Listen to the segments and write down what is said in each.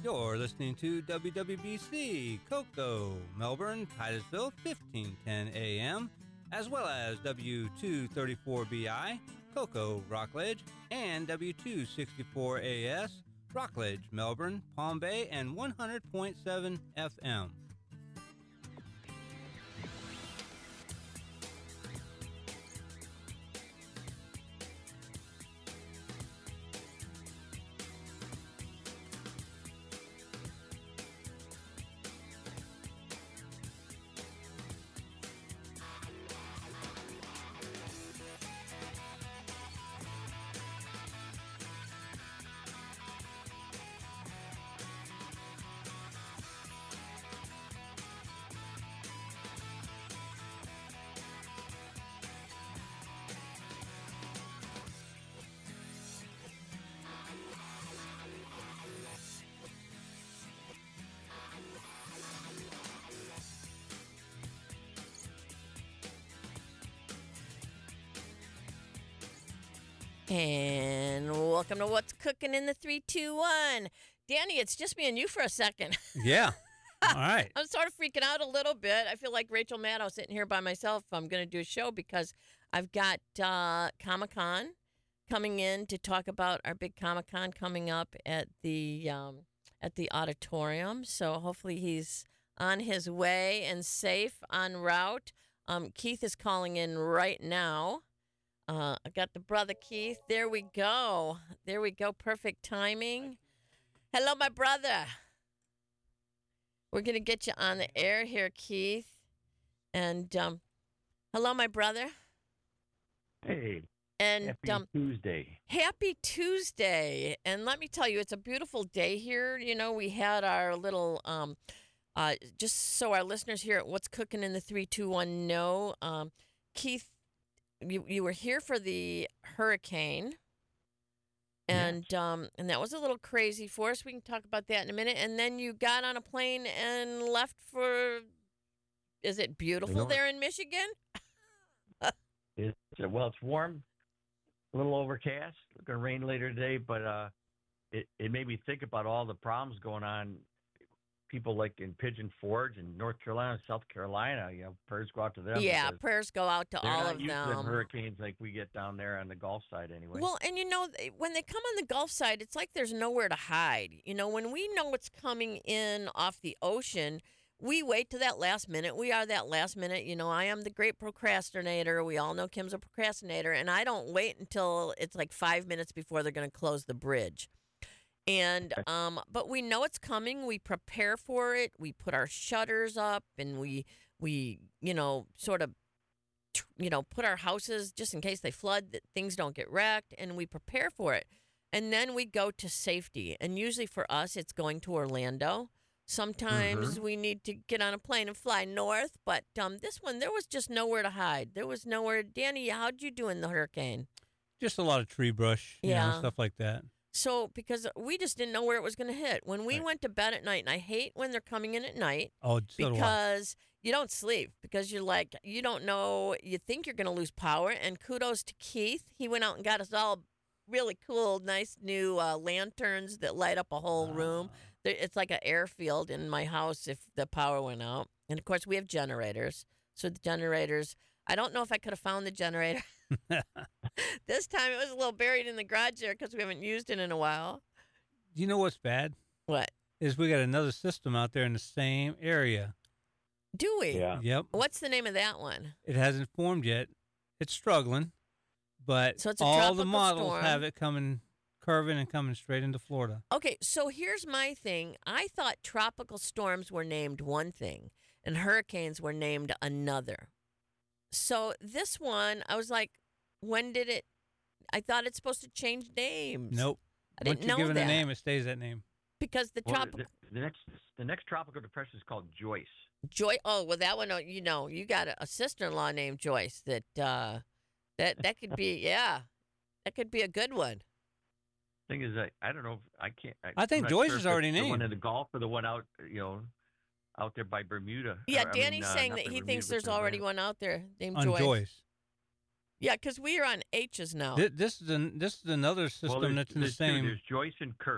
You're listening to WWBC, Cocoa, Melbourne, Titusville, 1510 AM, as well as W234BI, Cocoa, Rockledge, and W264AS, Rockledge, Melbourne, Palm Bay, and 100.7 FM. And welcome to What's Cooking in the 321. Danny, it's just me and you for a second. Yeah. All right. I'm sort of freaking out a little bit. I feel like Rachel Maddow sitting here by myself. I'm going to do a show because I've got Comic-Con coming in to talk about our big Comic-Con coming up at the auditorium. So hopefully he's on his way and safe en route. Keith is calling in right now. I got the brother Keith. There we go. There we go. Perfect timing. Hello, my brother. We're going to get you on the air here, Keith. And hello, my brother. Hey. And happy Tuesday. Happy Tuesday. And let me tell you, it's a beautiful day here. You know, we had our little just so our listeners here at What's Cooking in the 321 know, Keith, you were here for the hurricane, and Yes. and that was a little crazy for us. We can talk about that in a minute. And then you got on a plane and left for. Is it beautiful there in Michigan? It's warm, a little overcast. It's going to rain later today, but it made me think about all the problems going on. People like in Pigeon Forge and North Carolina, South Carolina, prayers go out to them. Yeah, prayers go out to all of they're not used to them. hurricanes like we get down there on the Gulf side anyway. Well, and when they come on the Gulf side, it's like there's nowhere to hide. When we know what's coming in off the ocean, we wait to that last minute. We are that last minute. I am the great procrastinator. We all know Kim's a procrastinator, and I don't wait until it's like 5 minutes before they're going to close the bridge. And but we know it's coming. We prepare for it. We put our shutters up, and we sort of put our houses just in case they flood, that things don't get wrecked, and we prepare for it. And then we go to safety. And usually for us, it's going to Orlando. Sometimes we need to get on a plane and fly north, but this one, there was just nowhere to hide. There was nowhere. Danny, how'd you do in the hurricane? Just a lot of tree brush, stuff like that. So, because we just didn't know where it was going to hit. When we went to bed at night, and I hate when they're coming in at night because you don't sleep, because you're like, you don't know, you think you're going to lose power. And kudos to Keith. He went out and got us all really cool, nice new lanterns that light up a whole room. It's like an airfield in my house if the power went out. And, of course, we have generators. So the generators, I don't know if I could have found the generator. This time it was a little buried in the garage there because we haven't used it in a while. Do you know what's bad? What? Is we got another system out there in the same area. Do we? Yeah. Yep. What's the name of that one? It hasn't formed yet. It's struggling, but so it's a all the tropical models storm. have it curving and coming straight into Florida. Okay, so here's my thing. I thought tropical storms were named one thing and hurricanes were named another. So this one, I was like, when did it? I thought it's supposed to change names. Nope. I didn't know Once you give it that. a name, it stays that name. Because the tropical the next tropical depression is called Joyce. Joy. Oh, well, that one. You got a sister-in-law named Joyce. That could be. Yeah, that could be a good one. Thing is, I don't know. I can't. I think Joyce is already named. The one in the Gulf or the one out, out there by Bermuda. Yeah, Danny's saying that he thinks there's already one out there named on Joyce. Yeah, because we are on H's now. This is another system that's in the same. There's Joyce and Kirk.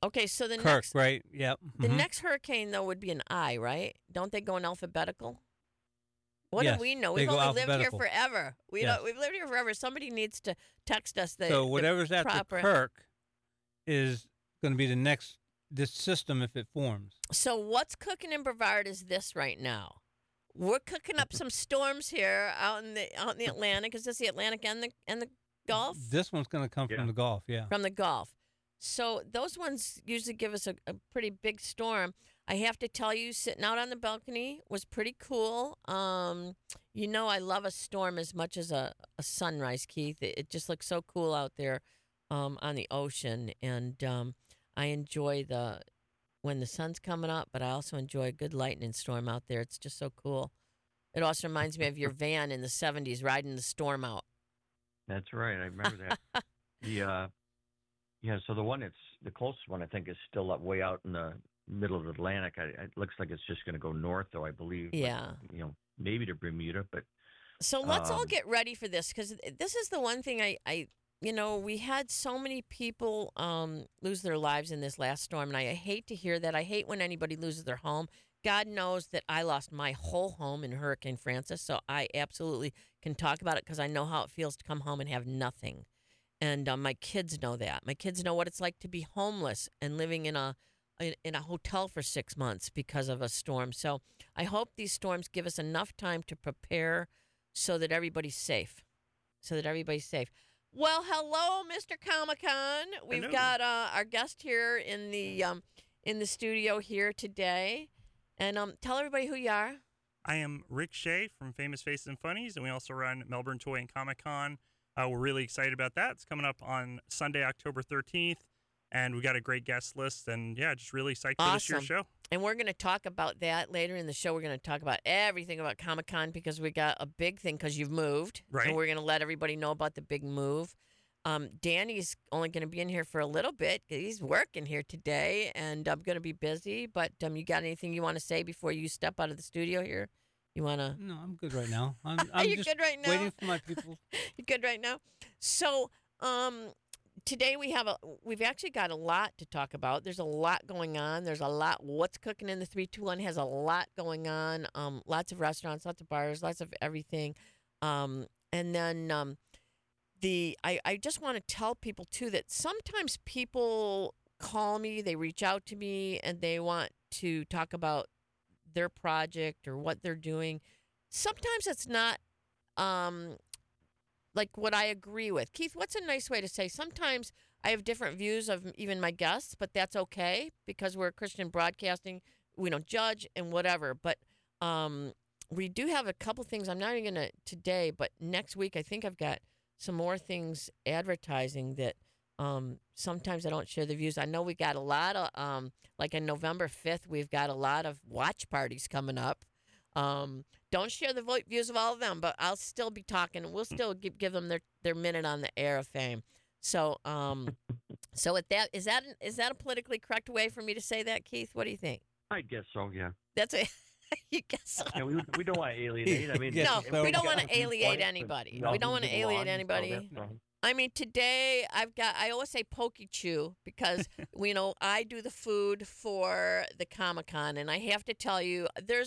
Okay, so the Kirk, next right? Yep. the mhm. next hurricane though would be an I, right? Don't they go in alphabetical? What do Yes, we know? they We've go only lived here alphabetical. forever. We Yes. don't. We've lived here forever. Somebody needs to text us So the whatever's after proper. Kirk is going to be the next this system if it forms. So what's cooking in Brevard is this right now. We're cooking up some storms here out in the Atlantic. Is this the Atlantic and the Gulf? This one's going to come Yeah. from the Gulf, yeah. From the Gulf. So those ones usually give us a pretty big storm. I have to tell you, sitting out on the balcony was pretty cool. I love a storm as much as a sunrise, Keith. It just looks so cool out there on the ocean. And I enjoy when the sun's coming up, but I also enjoy a good lightning storm out there. It's just so cool. It also reminds me of your van in the 70s riding the storm out. That's right. I remember that. So the one that's the closest one, I think, is still up way out in the middle of the Atlantic. It looks like it's just going to go north, though, I believe. Yeah. But, maybe to Bermuda, but So let's all get ready for this because this is the one thing we had so many people lose their lives in this last storm, and I hate to hear that. I hate when anybody loses their home. God knows that I lost my whole home in Hurricane Francis, so I absolutely can talk about it because I know how it feels to come home and have nothing. And my kids know that. My kids know what it's like to be homeless and living in a hotel for 6 months because of a storm. So I hope these storms give us enough time to prepare so that everybody's safe. Well, hello, Mr. Comic-Con. We've Hello. got our guest here in the studio here today. And tell everybody who you are. I am Rick Shea from Famous Faces and Funnies, and we also run Melbourne Toy and Comic Con. We're really excited about that. It's coming up on Sunday, October 13th, and we got a great guest list, and yeah, just really psyched for this year's show. And we're going to talk about that later in the show. We're going to talk about everything about Comic-Con because we got a big thing because you've moved. Right. And we're going to let everybody know about the big move. Danny's only going to be in here for a little bit. He's working here today, and I'm going to be busy. But you got anything you want to say before you step out of the studio here? You want to? No, I'm good right now. I'm you just good right now? waiting for my people. You good right now? So, today we've actually got a lot to talk about. There's a lot going on. There's a lot. What's cooking in the 321 has a lot going on. Lots of restaurants, lots of bars, lots of everything. And then I just want to tell people too that sometimes people call me, they reach out to me, and they want to talk about their project or what they're doing. Sometimes it's not like what I agree with. Keith, what's a nice way to say? Sometimes I have different views of even my guests, but that's okay because we're Christian broadcasting. We don't judge and whatever. But we do have a couple things. I'm not even going to today, but next week I think I've got some more things advertising that sometimes I don't share the views. I know we got a lot of, like on November 5th, we've got a lot of watch parties coming up. Don't share the views of all of them, but I'll still be talking. We'll still give them their minute on the air of fame. So, so with that, is that a politically correct way for me to say that, Keith? What do you think? I guess so. Yeah. That's a you guess so. Yeah, we don't want to alienate. I mean, Yes, No, so- we don't got want a to few alienate points, but anybody. nothing We don't want to belongs, alienate so anybody. that's fine. I mean, today I always say pokey chew because I do the food for the Comic-Con, and I have to tell you,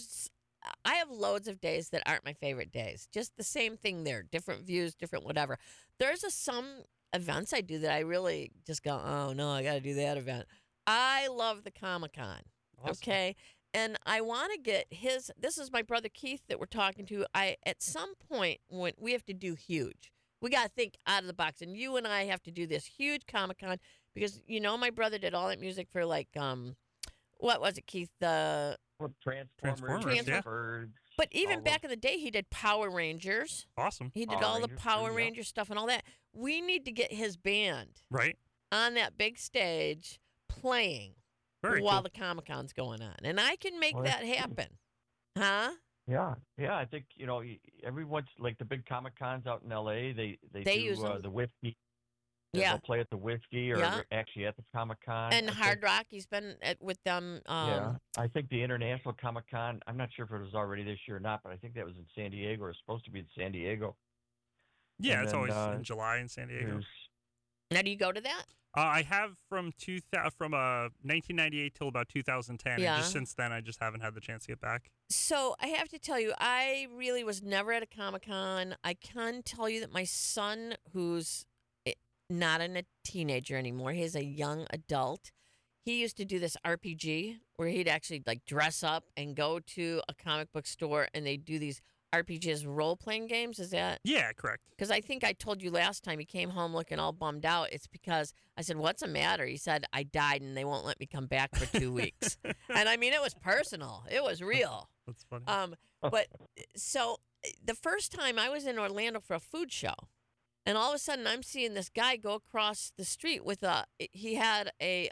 I have loads of days that aren't my favorite days. Just the same thing there, different views, different whatever. There's some events I do that I really just go, oh no, I got to do that event. I love the Comic-Con. Awesome. Okay. And I want to get this is my brother Keith that we're talking to. At some point when we have to do huge, we got to think out of the box. And you and I have to do this huge Comic-Con because, my brother did all that music for like, what was it, Keith? Well, Transformers, yeah. Birds, But even all back in the day, he did Power Rangers. Awesome. He did Power all the Rangers, Power yeah. Ranger stuff and all that. We need to get his band Right. on that big stage playing Very while cool. the Comic-Con's going on. And I can make Well, that that's happen. Huh? Yeah. I think everyone's like the big Comic Cons out in L.A. They They do use them. the Whiskey. Yeah. They'll play at the Whiskey or Yeah. actually at the Comic Con. And Hard Rock, he's been with them. Yeah, I think the International Comic Con. I'm not sure if it was already this year or not, but I think that was in San Diego or supposed to be in San Diego. Yeah, And it's then, always in July in San Diego. There's Now, do you go to that? I have from 1998 till about 2010, and Yeah. just since then, I just haven't had the chance to get back. So I have to tell you, I really was never at a Comic-Con. I can tell you that my son, who's not a teenager anymore, he's a young adult. He used to do this RPG where he'd actually like dress up and go to a comic book store and they do these RPGs, role-playing games. Is that? Yeah, correct. Because I think I told you last time he came home looking all bummed out. It's because I said, "What's the matter?" He said, "I died and they won't let me come back for 2 weeks." And I mean, it was personal. It was real. That's funny. But so the first time I was in Orlando for a food show, and all of a sudden I'm seeing this guy go across the street with he had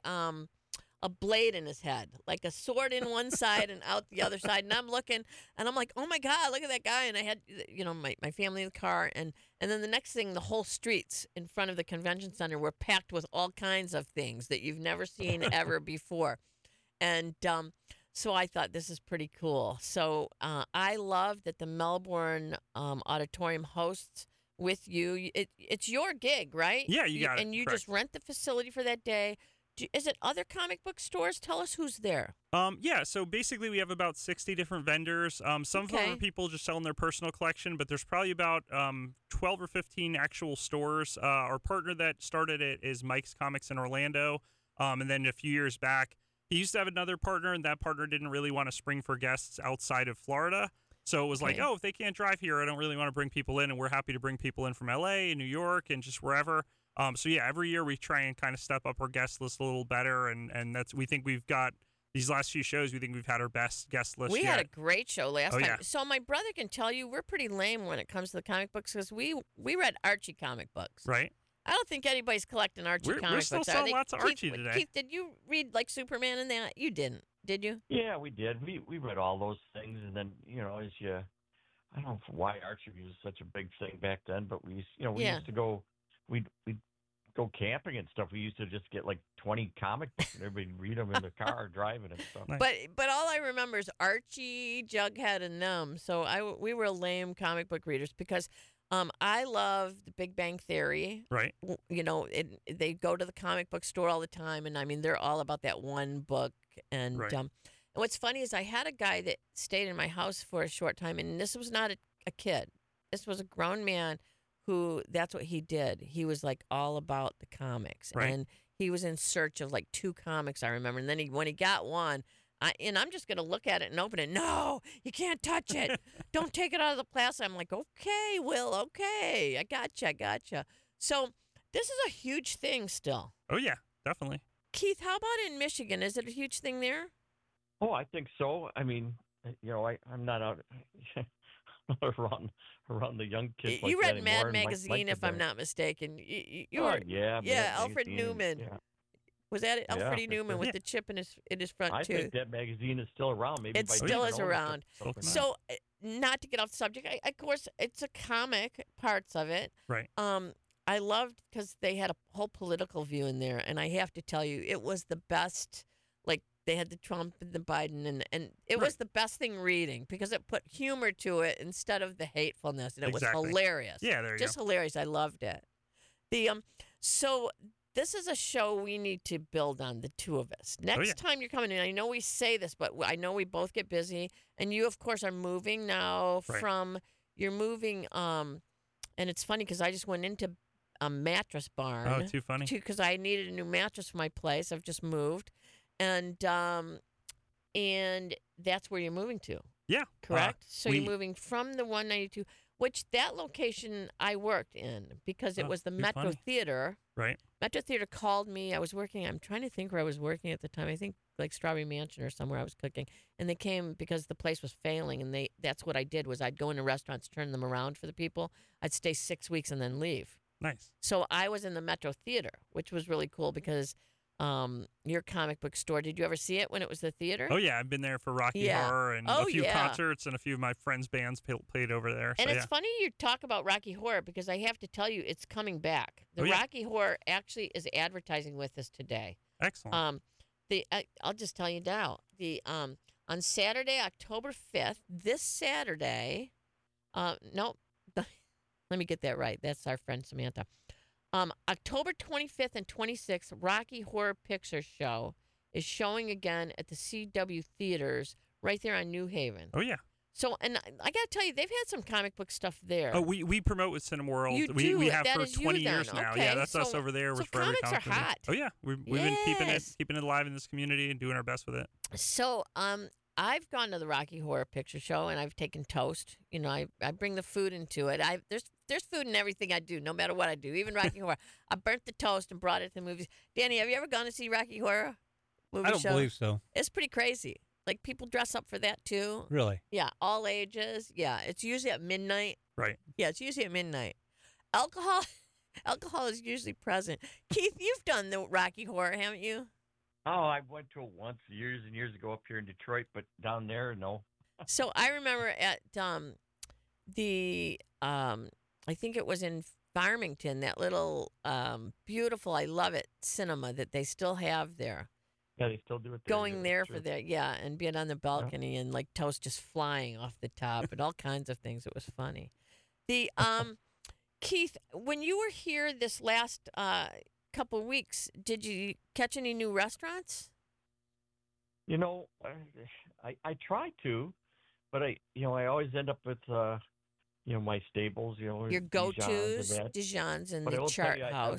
a blade in his head, like a sword in one side and out the other side. And I'm looking and I'm like, oh my God, look at that guy. And I had, my family in the car. And then the next thing, the whole streets in front of the convention center were packed with all kinds of things that you've never seen ever before. And so I thought this is pretty cool. So I love that the Melbourne Auditorium hosts with you. It's your gig, right? Yeah, you got it. And you Correct. just rent the facility for that day. Is it other comic book stores? Tell us who's there. Yeah, so basically we have about 60 different vendors. Some of them Okay. are people just selling their personal collection, but there's probably about 12 or 15 actual stores. Our partner that started it is Mike's Comics in Orlando. And then a few years back, he used to have another partner, and that partner didn't really want to spring for guests outside of Florida. So it was like, Okay. oh, if they can't drive here, I don't really want to bring people in, and we're happy to bring people in from LA and New York and just wherever. So yeah, every year we try and kind of step up our guest list a little better, and we think we've got these last few shows. We think we've had our best guest list We yet. had a great show last Oh, time. yeah. So my brother can tell you we're pretty lame when it comes to the comic books because we read Archie comic books. Right? I don't think anybody's collecting Archie We're comic still books. Are selling they? lots of Keith, Archie today. Keith, did you read like Superman and that? You didn't, did you? Yeah, we did. We read all those things, and then I don't know why archery was such a big thing back then, but we Yeah. used to go, we'd go camping and stuff. We used to just get like 20 comic books and everybody read them in the car driving and stuff. Nice. But all I remember is Archie, Jughead, and them. So we were lame comic book readers because I love The Big Bang Theory. Right? They go to the comic book store all the time, and I mean they're all about that one book. And Right. and what's funny is I had a guy that stayed in my house for a short time, and this was not a kid. This was a grown man who that's what he did. He was like all about the comics, Right. and he was in search of like 2 comics I remember. And then when he got one, I'm just gonna look at it and open it. No, you can't touch it. Don't take it out of the plastic. I'm like, okay, Will, okay, I gotcha. So this is a huge thing still. Oh yeah, definitely. Keith, how about in Michigan? Is it a huge thing there? Oh, I think so. I mean, I'm not out around the young kids. You like that read anymore, Mad and Mike Magazine, liked if it I'm there. not mistaken. You Oh, were, yeah, yeah, Mad Alfred Magazine, Newman. yeah. Was that it? Yeah, Alfred for Newman sure. with Yeah. the chip in his front I tooth. think that magazine is still around. Maybe It by still different is owners, around. but something like So, not to get off the subject, of course, it's a comic, parts of it. Right. I loved because they had a whole political view in there, and I have to tell you, it was the best. Like they had the Trump and the Biden, and it was Right. the best thing reading because it put humor to it instead of the hatefulness, and it Exactly. was hilarious. Yeah, there you Just hilarious. I loved it. So this is a show we need to build on, the two of us. Next yeah. time you're coming in, I know we say this, but I know we both get busy, and you, of course, are moving now Right. you're moving, and it's funny because I just went into a mattress barn. Oh, too funny. Because I needed a new mattress for my place. I've just moved, and that's where you're moving to. Yeah. Correct. So you're we- moving from the 192, which that location I worked in because it Oh, was the too Metro funny. Theater. Right. Metro Theater called me. I'm trying to think where I was working at the time. I think like Strawberry Mansion or somewhere I was cooking. And they came because the place was failing, and that's what I did was I'd go into restaurants, turn them around for the people. I'd stay 6 weeks and then leave. Nice. So I was in the Metro Theater, which was really cool because your comic book store, did you ever see it when it was the theater? Oh yeah, I've been there for Rocky Yeah. Horror and Oh, a few yeah. concerts, and a few of my friends' bands played over there. And so, it's yeah. funny you talk about Rocky Horror because I have to tell you it's coming back. The Oh, yeah. Rocky Horror actually is advertising with us today. Excellent. I'll just tell you now. On Saturday, October 5th, this Saturday, no, let me get that right. That's our friend Samantha. October 25th and 26th, Rocky Horror Picture Show is showing again at the CW Theaters right there on New Haven. Oh yeah. So, and I got to tell you, they've had some comic book stuff there. Oh, we promote with Cineworld. You we do. have That for is you 20 then. years now. Okay, Yeah, that's us so- over there. so We're forever comics are comic movie. hot. Oh yeah, we've been Yes. keeping it alive in this community and doing our best with it. So, I've gone to the Rocky Horror Picture Show and I've taken toast. You know, I bring the food into it. There's food in everything I do, no matter what I do, even Rocky Horror. I burnt the toast and brought it to the movies. Danny, have you ever gone to see Rocky Horror movie I don't show? believe so. It's pretty crazy. Like people dress up for that too. Really? Yeah, all ages. Yeah, it's usually at midnight. Right. Yeah, it's usually at midnight. Alcohol, alcohol is usually present. Keith, you've done the Rocky Horror, haven't you? Oh, I went to it once years and years ago up here in Detroit, but down there, no. So I remember at the I think it was in Farmington, that little beautiful, I love it, cinema that they still have there. Yeah, they still do it there. Going yeah, there true. for that, yeah, and being on the balcony and like toast just flying off the top and all kinds of things. It was funny. The Keith, when you were here this last couple of weeks, did you catch any new restaurants? You know, I try to, but I always end up with my staples. Your Dijon's and go-tos, that. Dijon's and But I the will tell Chart you, House.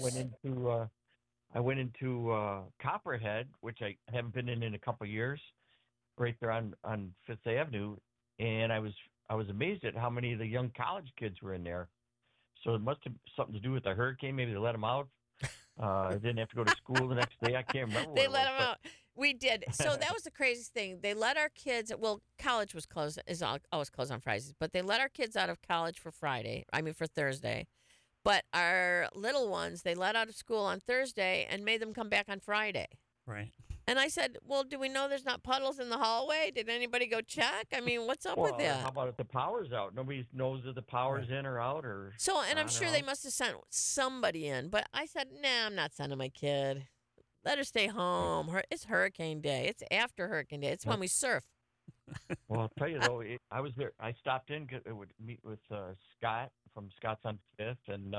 I went into Copperhead, which I haven't been in a couple of years, right there on Fifth Avenue, and I was amazed at how many of the young college kids were in there. So it must have something to do with the hurricane. Maybe they let them out. I didn't have to go to school the next day. I can't remember. What They it let was, them out. We did. So that was the craziest thing. They let our kids. Well, college was closed. Is always closed on Fridays, but they let our kids out of college for Thursday. But our little ones, they let out of school on Thursday and made them come back on Friday. Right. And I said, "Well, do we know there's not puddles in the hallway? Did anybody go check? I mean, what's up Well, with that?" how about if the power's out? Nobody knows if the power's in or out, or So, and I'm on or sure they off. must have sent somebody in. But I said, "Nah, I'm not sending my kid. Let her stay home. It's Hurricane Day. It's after Hurricane Day. It's when we surf." Well, I'll tell you though, I was there. I stopped in. I would meet with Scott from Scott's on Fifth, and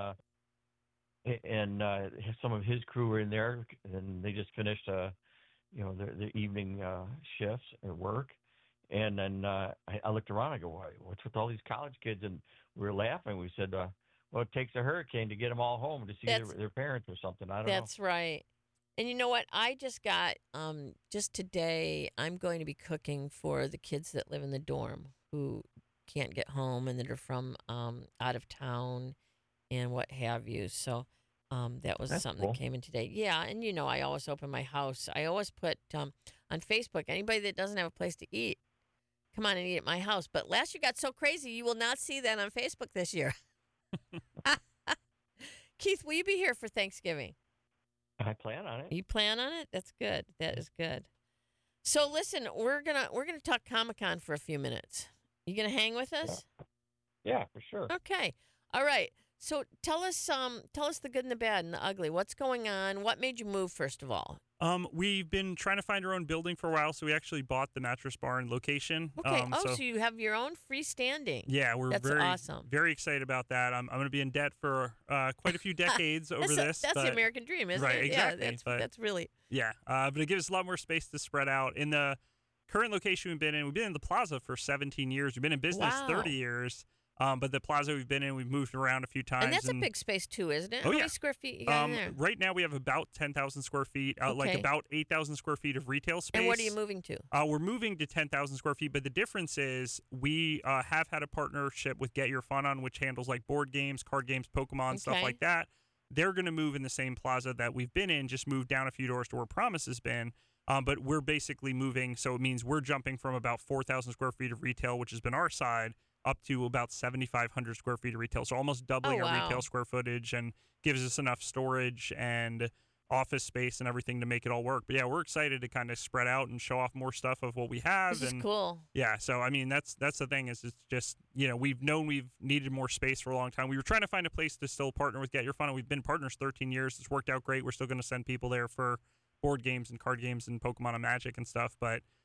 some of his crew were in there, and they just finished their evening shifts at work. And then I looked around. I go, "What's with all these college kids?" And we were laughing. We said, "Well, it takes a hurricane to get them all home to see their parents or something." I don't know. That's right. And you know what? I just got just today. I'm going to be cooking for the kids that live in the dorm who can't get home and that are from out of town and what have you. So that was That's something cool. that came in today. Yeah, and I always open my house. I always put on Facebook, anybody that doesn't have a place to eat, come on and eat at my house. But last year got so crazy, you will not see that on Facebook this year. Keith, will you be here for Thanksgiving? I plan on it. You plan on it? That's good. That is good. So listen, we're gonna talk Comic-Con for a few minutes. You gonna hang with us? Yeah, for sure. Okay. All right. So tell us the good and the bad and the ugly. What's going on? What made you move, first of all? We've been trying to find our own building for a while, so we actually bought the Mattress Barn location. Okay. So you have your own freestanding. Yeah, we're That's very awesome. very excited about that. I'm going to be in debt for quite a few decades over this. That's the but- American dream, isn't Right, it? exactly, Yeah, but- that's really Yeah, but it gives us a lot more space to spread out. In the current location we've been in the Plaza for 17 years. We've been in business Wow. 30 years. But the Plaza we've been in, we've moved around a few times. and that's a big space too, isn't it? Oh, How yeah. many square feet you got in there? Right now we have about 10,000 square feet, like Okay. about 8,000 square feet of retail space. And what are you moving to? We're moving to 10,000 square feet, but the difference is we have had a partnership with Get Your Fun On, which handles like board games, card games, Pokemon, stuff Okay. like that. They're going to move in the same plaza that we've been in, just move down a few doors to where Promise has been. But we're basically moving, so it means we're jumping from about 4,000 square feet of retail, which has been our side, up to about 7,500 square feet of retail. So almost doubling Oh, our wow. retail square footage, and gives us enough storage and office space and everything to make it all work. But yeah, we're excited to kind of spread out and show off more stuff of what we have. This is and cool. yeah, so I mean that's the thing, is it's just, we've known we've needed more space for a long time. We were trying to find a place to still partner with Get Your Fun, and we've been partners 13 years. It's worked out great. We're still going to send people there for board games and card games and Pokemon and Magic and stuff, but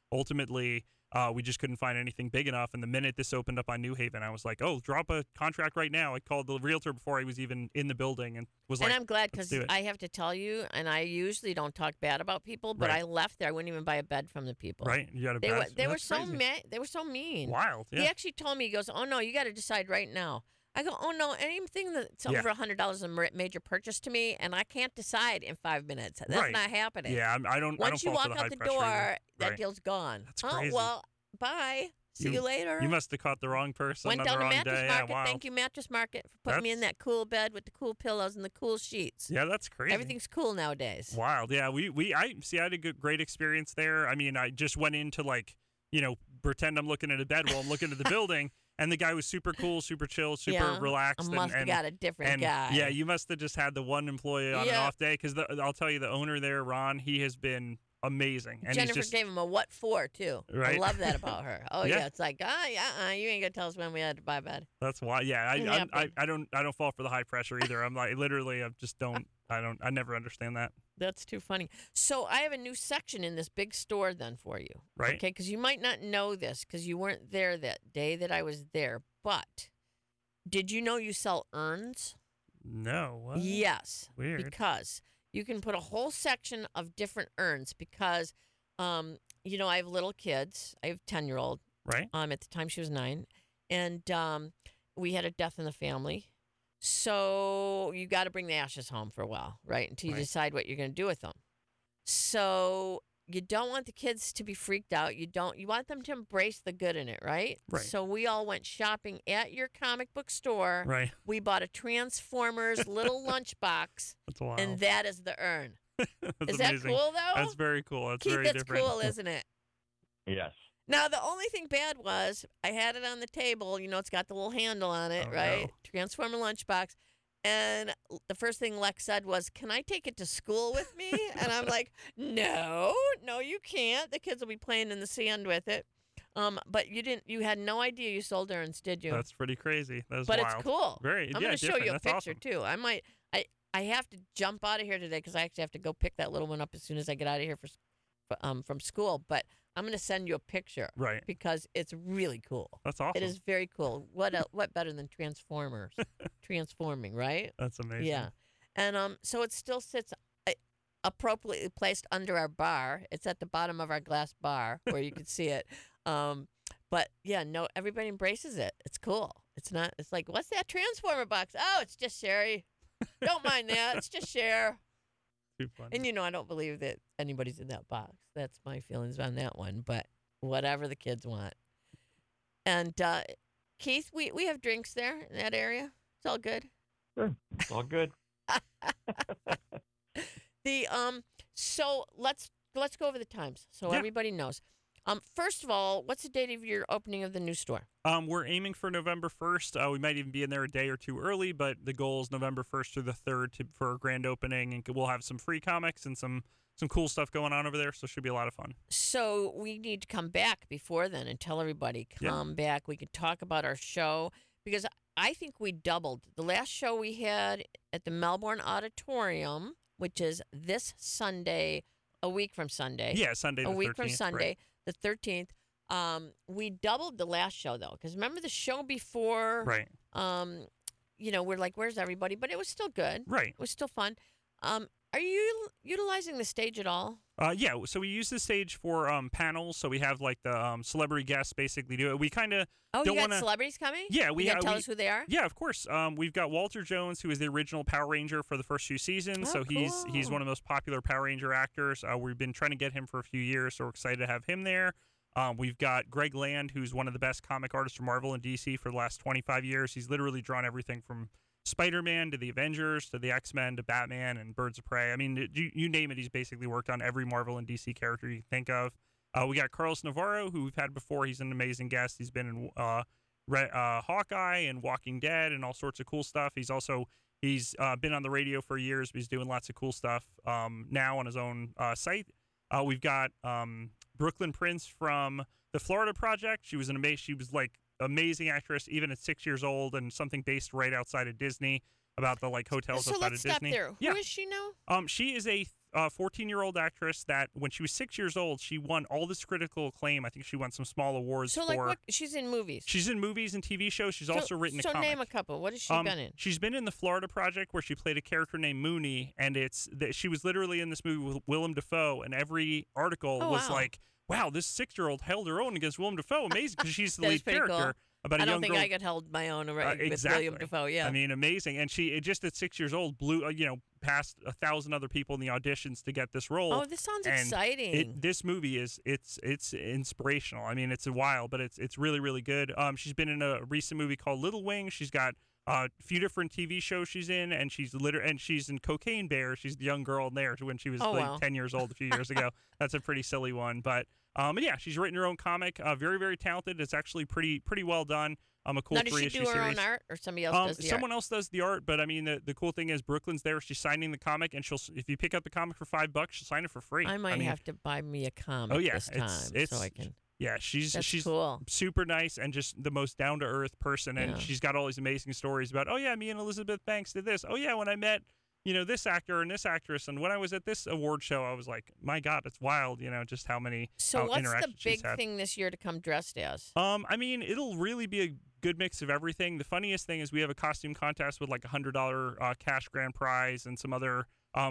ultimately, we just couldn't find anything big enough. And the minute this opened up on New Haven, I was like, oh, drop a contract right now. I called the realtor before I was even in the building and was And like, I'm glad let's because do it. I have to tell you, and I usually don't talk bad about people, but Right. I left there. I wouldn't even buy a bed from the people. Right? You got a They were bad. they were That's so crazy. they were so mean. Wild. He Yeah. actually told me, he goes, "Oh no, you got to decide right now." I go, "Oh no, anything that's Yeah. over $100 is a major purchase to me, and I can't decide in 5 minutes. That's Right. not happening." Yeah. I don't Once you fall for walk the high out the pressure door, either. that Right. deal's gone. That's Oh crazy. well, bye. See you later. You must have caught the wrong person Went on down the to wrong Mattress day. Market. Yeah. Wow. Thank you, Mattress Market, for putting me in That's- that cool bed with the cool pillows and the cool sheets. Yeah, that's crazy. Everything's cool nowadays. Wild. Yeah, I had a great experience there. I mean, I just went in to pretend I'm looking at a bed while I'm looking at the building, and the guy was super cool, super chill, super Yeah, relaxed. I must have and, got a different and guy. yeah, you must have just had the one employee on an Yeah. off day because I'll tell you, the owner there, Ron, he has been amazing, and Jennifer he's just gave him a what for too. I Right. love that about her. Oh Yeah. yeah, it's like you ain't gonna tell us when we had to buy a bed. that's why. Yeah, Yeah, I don't fall for the high pressure either. I'm like literally, I never understand that. That's too funny. So I have a new section in this big store then for you. Right. Okay, because you might not know this because you weren't there that day that I was there. But did you know you sell urns? No. What? Yes. Weird. Because you can put a whole section of different urns because, I have little kids. I have a 10-year-old. Right. At the time she was 9, and we had a death in the family. So you got to bring the ashes home for a while, right? Until you Right. decide what you're going to do with them. So you don't want the kids to be freaked out. You want them to embrace the good in it, right? Right. So we all went shopping at your comic book store. Right. We bought a Transformers little lunchbox, That's wild. and that is the urn. That's Is that amazing. cool though? That's very cool. That's Keith, very that's different. cool, isn't it? Yes. Now, the only thing bad was I had it on the table. It's got the little handle on it, Oh, right? no. Transformer lunchbox. And the first thing Lex said was, "Can I take it to school with me?" And I'm like, no, you can't. The kids will be playing in the sand with it. But you had no idea you sold urns, did you? That's pretty crazy. That's But wild. it's cool. Very. I'm yeah, going to show different. you a That's picture awesome. too. I have to jump out of here today because I actually have to go pick that little one up as soon as I get out of here from school. But I'm going to send you a picture Right. because it's really cool. That's awesome. It is very cool. What better than Transformers? Transforming, right? That's amazing. Yeah. And so it still sits appropriately placed under our bar. It's at the bottom of our glass bar where you can see it. But yeah, no, everybody embraces it. It's cool. It's like, what's that Transformer box? Oh, it's just Sherry. Don't mind that. It's just Cher. Too funny. And I don't believe that anybody's in that box. That's my feelings on that one. But whatever the kids want. And Keith, we have drinks there in that area. It's all good. Sure. It's all good. So let's go over the times so Yeah. everybody knows. First of all, what's the date of your opening of the new store? We're aiming for November 1st. We might even be in there a day or two early, but the goal is November 1st through the 3rd for a grand opening, and we'll have some free comics and some cool stuff going on over there, so it should be a lot of fun. So we need to come back before then and tell everybody, come back. We could talk about our show because I think we doubled. The last show we had at the Melbourne Auditorium, which is this Sunday, a week from Sunday. Yeah, Sunday the 13th. A week from Sunday, Right. the 13th. We doubled the last show, though, because remember the show before? Right. We're like, where's everybody? But it was still good. Right. It was still fun. Are you utilizing the stage at all? Yeah, so we use the stage for panels, so we have like the celebrity guests basically do it. We kind of Oh, don't you got want to. celebrities coming? Yeah, You gotta tell us who they are? Yeah, of course. We've got Walter Jones, who is the original Power Ranger for the first few seasons. Oh, so he's cool. one of the most popular Power Ranger actors. We've been trying to get him for a few years, so we're excited to have him there. We've got Greg Land, who's one of the best comic artists for Marvel and DC for the last 25 years. He's literally drawn everything from Spider-Man to the Avengers to the X-Men to Batman and Birds of Prey. I mean, you name it, he's basically worked on every Marvel and DC character you can think of. We got Carlos Navarro, who we've had before. He's an amazing guest. He's been in Hawkeye and Walking Dead and all sorts of cool stuff. He's been on the radio for years, but he's doing lots of cool stuff now on his own site. We've got Brooklyn Prince from the Florida Project. She was amazing actress, even at 6 years old, and something based right outside of Disney about the hotels So outside let's of stop Disney. there. Yeah. Who is she now? She is 14-year-old actress that when she was 6 years old, she won all this critical acclaim. I think she won some small awards So, for. like, what? She's in movies. She's in movies and TV shows. She's also written a So, comic. name a couple. What has she been in? She's been in the Florida Project, where she played a character named Mooney, and she was literally in this movie with Willem Dafoe, and every article Oh, was wow. like, "Wow, this 6-year-old held her own against Willem Dafoe. Amazing," because she's the That is lead pretty character cool. about a I don't young think girl. I could hold my own with Exactly. William Dafoe. Yeah. I mean, amazing, and she just at 6 years old blew, past 1,000 other people in the auditions to get this role. Oh, this sounds and exciting. This movie it's inspirational. I mean, it's wild, but it's really really good. She's been in a recent movie called Little Wing. She's got a few different TV shows she's in, and she's in Cocaine Bear. She's the young girl in there when she was wow. 10 years old a few years ago. That's a pretty silly one, but yeah, she's written her own comic. Very very talented. It's actually pretty well done. A cool Now, does she 3-issue do her series. own art, or somebody else does the Someone else does the art, but I mean the cool thing is Brooklyn's there. She's signing the comic, and if you pick up the comic for $5, she'll sign it for free. art? I might have to buy me a comic this time so I can. Yeah, she's cool. super nice and just the most down to earth person, and Yeah. she's got all these amazing stories about. Oh yeah, me and Elizabeth Banks did this. Oh yeah, when I met this actor and this actress, and when I was at this award show, I was like, my God, it's wild. Just how many. So, what's the interactions she's big had. thing this year to come dressed as? I mean, it'll really be a good mix of everything. The funniest thing is we have a costume contest with like $100 cash grand prize and some other,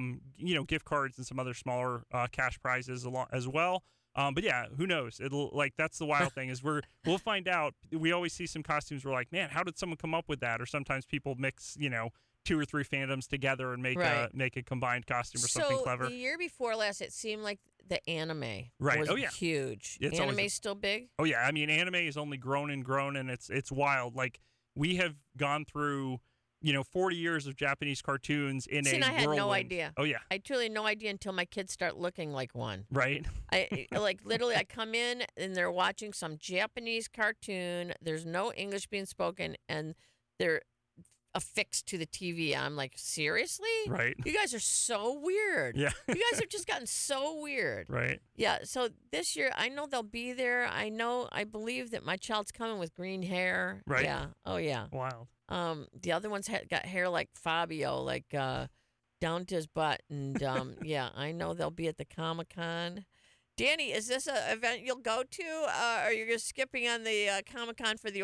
gift cards and some other smaller cash prizes as well. But yeah, who knows? That's the wild thing is we'll find out. We always see some costumes. We're like, man, how did someone come up with that? Or sometimes people mix, 2 or 3 fandoms together and make a combined costume or something clever. So the year before last, it seemed like the anime Right. was Oh, yeah. huge. It's always Anime's still big? Oh yeah, I mean anime has only grown and grown, and it's wild. Like we have gone through, 40 years of Japanese cartoons in See, a and I had no whirlwind. idea. Oh yeah, I truly had no idea until my kids start looking like one. right. Literally, I come in and they're watching some Japanese cartoon. There's no English being spoken, and they're affixed to the TV. I'm like, seriously? Right. You guys are so weird. Yeah. You guys have just gotten so weird. Right. Yeah. So this year, I know they'll be there. I believe that my child's coming with green hair. Right. Yeah. Oh yeah. Wild. The other ones got hair like Fabio, like down to his butt, and yeah, I know they'll be at the Comic-Con. Danny, is this an event you'll go to, or you're just skipping on the Comic-Con for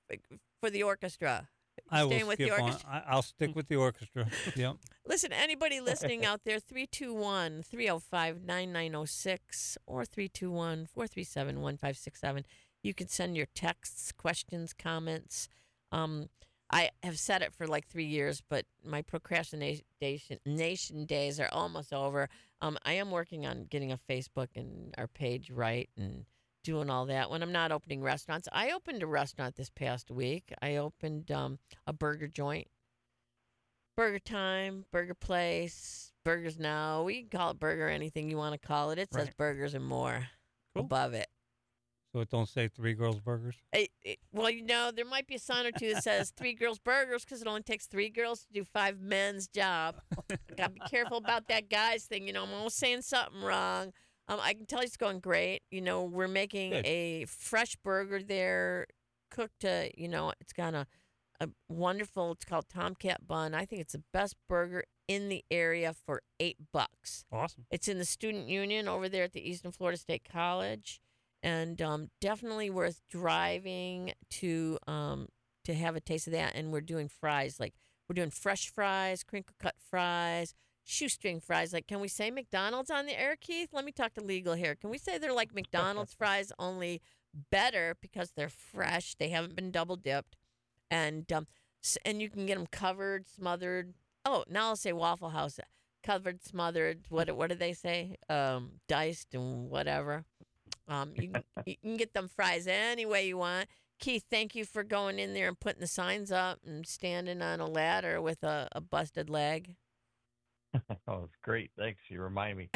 the orchestra? I will Staying with the skip on. orchestra? I'll stick with the orchestra. Yep. Listen, anybody listening out there, 321-305-9906 or 321-437-1567. You can send your texts, questions, comments. I have said it for like 3 years, but my procrastination days are almost over. I am working on getting a Facebook and our page right and doing all that when I'm not opening restaurants. I opened a restaurant this past week. I opened a burger joint. Burger Time, Burger Place, Burgers Now. We can call it burger, anything you want to call it. It says Right. burgers and more Cool. above it. So it don't say 3 Girls Burgers. Well, there might be a sign or two that says 3 girls burgers because it only takes 3 girls to do 5 men's job. Got to be careful about that guys thing. I'm almost saying something wrong. I can tell it's going great. We're making Good. a fresh burger there, cooked to, it's got a wonderful, it's called Tomcat Bun. I think it's the best burger in the area for $8. Awesome. It's in the Student Union over there at the Eastern Florida State College, and definitely worth driving to have a taste of that. And we're doing fries, like we're doing fresh fries, crinkle cut fries, shoestring fries. Like, can we say McDonald's on the air, Keith? Let me talk to legal here. Can we say they're like McDonald's fries, only better because they're fresh? They haven't been double dipped, and you can get them covered, smothered. Oh, now I'll say Waffle House. Covered, smothered, what do they say? Diced and whatever. You can get them fries any way you want. Keith, thank you for going in there and putting the signs up and standing on a ladder with a busted leg. Oh, it's great. Thanks. You remind me.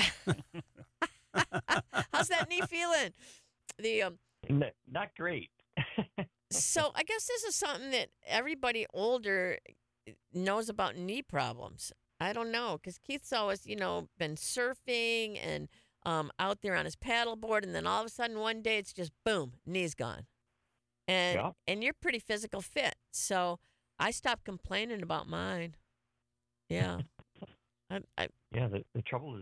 How's that knee feeling? Not great. So I guess this is something that everybody older knows about knee problems. I don't know, because Keith's always, been surfing and out there on his paddleboard, and then all of a sudden one day it's just boom, knee's gone. And Yeah. and you're pretty physical fit, so I stopped complaining about mine. Yeah, Yeah, the trouble is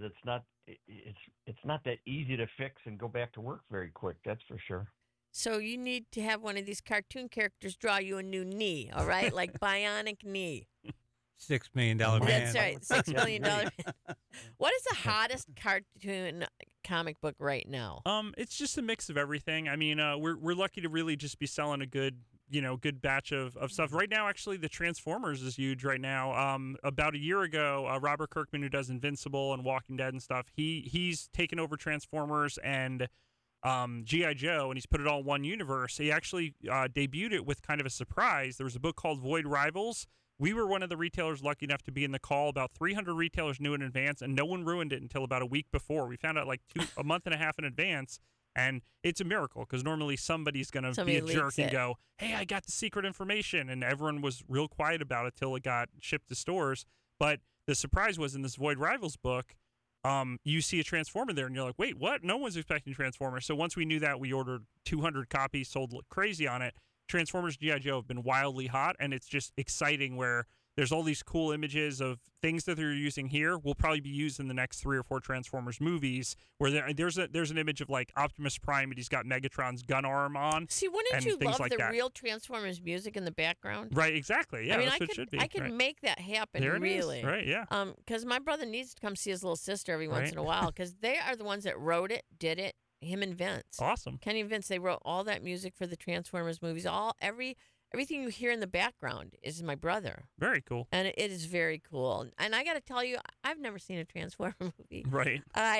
it's not that easy to fix and go back to work very quick. That's for sure. So you need to have one of these cartoon characters draw you a new knee, all right? Like bionic knee. $6 million Might- That's man. right, might $6 be million. great. What is the hottest cartoon comic book right now? It's just a mix of everything. I mean, we're lucky to really just be selling a good batch of stuff. Right now, actually, the Transformers is huge right now. About a year ago, Robert Kirkman, who does Invincible and Walking Dead and stuff, he's taken over Transformers and G.I. Joe, and he's put it all in one universe. He actually debuted it with kind of a surprise. There was a book called Void Rivals. We were one of the retailers lucky enough to be in the call. About 300 retailers knew in advance, and no one ruined it until about a week before. We found out like a month and a half in advance, and it's a miracle because normally somebody's going to be Somebody a jerk leaks and it. go, hey, I got the secret information, and everyone was real quiet about it till it got shipped to stores. But the surprise was in this Void Rivals book, you see a Transformer there, and you're like, wait, what? No one's expecting Transformers. So once we knew that, we ordered 200 copies, sold like crazy on it. Transformers G.I. Joe have been wildly hot, and it's just exciting where there's all these cool images of things that they're using here will probably be used in the next 3 or 4 Transformers movies where there's an image of like Optimus Prime and he's got Megatron's gun arm on. See, wouldn't and you things love like the that. real Transformers music in the background? Right, exactly. Yeah, I mean, that's what it should be. I could right. make that happen. There it is. Really, Right, yeah. because my brother needs to come see his little sister every once Right. in a while because they are the ones that wrote it, did it. Him and Vince, Awesome. Kenny and Vince, they wrote all that music for the Transformers movies. Everything you hear in the background is my brother, Very cool. and it is very cool. And I got to tell you, I've never seen a Transformer movie. Right.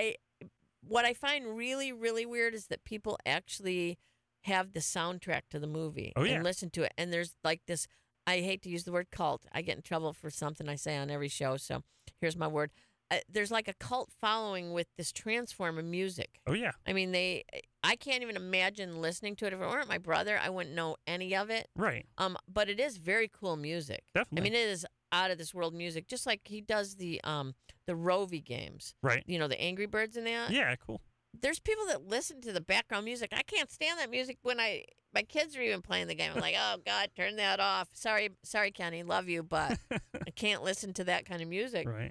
What I find really, really weird is that people actually have the soundtrack to the movie Oh, yeah. and listen to it. And there's like this, I hate to use the word cult. I get in trouble for something I say on every show. So here's my word. There's like a cult following with this Transformer music. Oh, yeah. I mean, I can't even imagine listening to it. If it weren't my brother, I wouldn't know any of it. Right. But it is very cool music. Definitely. I mean, it is out of this world music, just like he does the Rovie games. Right. You know, the Angry Birds and that. Yeah, cool. There's people that listen to the background music. I can't stand that music when my kids are even playing the game. I'm like, oh God, turn that off. Sorry, Kenny, love you, but I can't listen to that kind of music. Right.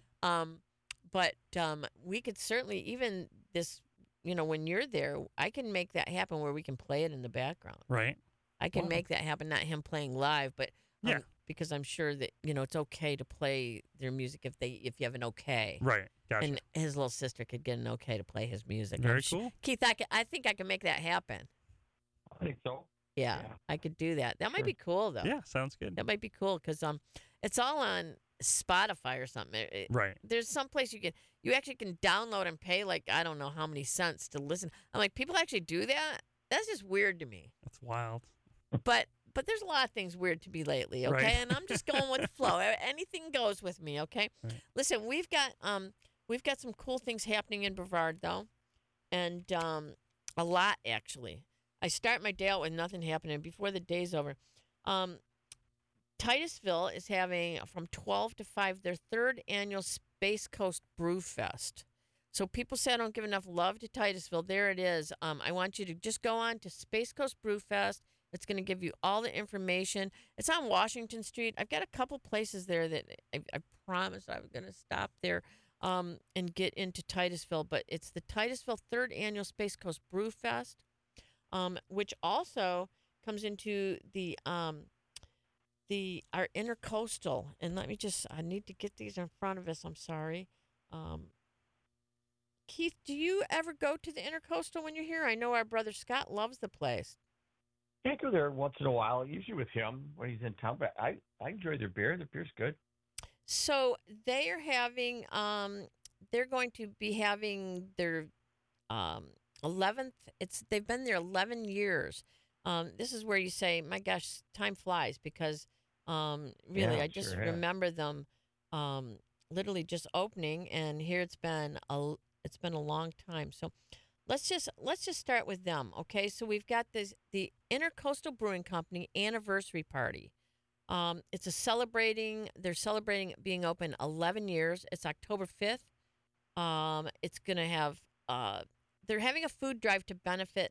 But we could certainly even this, when you're there, I can make that happen where we can play it in the background. Right. I can Wow. make that happen, not him playing live, but Yeah. because I'm sure that it's okay to play their music if you have an okay. Right. Gotcha. And his little sister could get an okay to play his music. Very I'm sure- cool. Keith, I think I can make that happen. I think so. Yeah, Yeah. I could do that. That might Sure. be cool though. Yeah, sounds good. That might be cool because it's all on Spotify or something. Right. There's some place you actually can download and pay like I don't know how many cents to listen. I'm like, people actually do that? That's just weird to me. That's wild. But there's a lot of things weird to me lately, okay? Right. And I'm just going with the flow. Anything goes with me, okay? Right. Listen, we've got some cool things happening in Brevard though, and a lot actually. I start my day out with nothing happening before the day's over. Titusville is having from 12 to 5 their 3rd annual Space Coast Brew Fest. So people say I don't give enough love to Titusville. There it is. I want you to just go on to Space Coast Brew Fest. It's going to give you all the information. It's on Washington Street. I've got a couple places there that I promised I was going to stop there and get into Titusville. But it's the Titusville 3rd annual Space Coast Brew Fest, which also comes into our intercoastal. And I need to get these in front of us. I'm sorry. Keith, do you ever go to the intercoastal when you're here? I know our brother Scott loves the place. I go there once in a while, usually with him when he's in town. But I enjoy their beer. The beer's good. So they are having, they're going to be having their 11th. They've been there 11 years. This is where you say, my gosh, time flies because really, Yeah, I just sure has. remember them literally just opening, and here it's been a long time. So let's just start with them, okay? So we've got the Intercoastal Brewing Company anniversary party. They're celebrating being open 11 years. It's October 5th. It's going to have they're having a food drive to benefit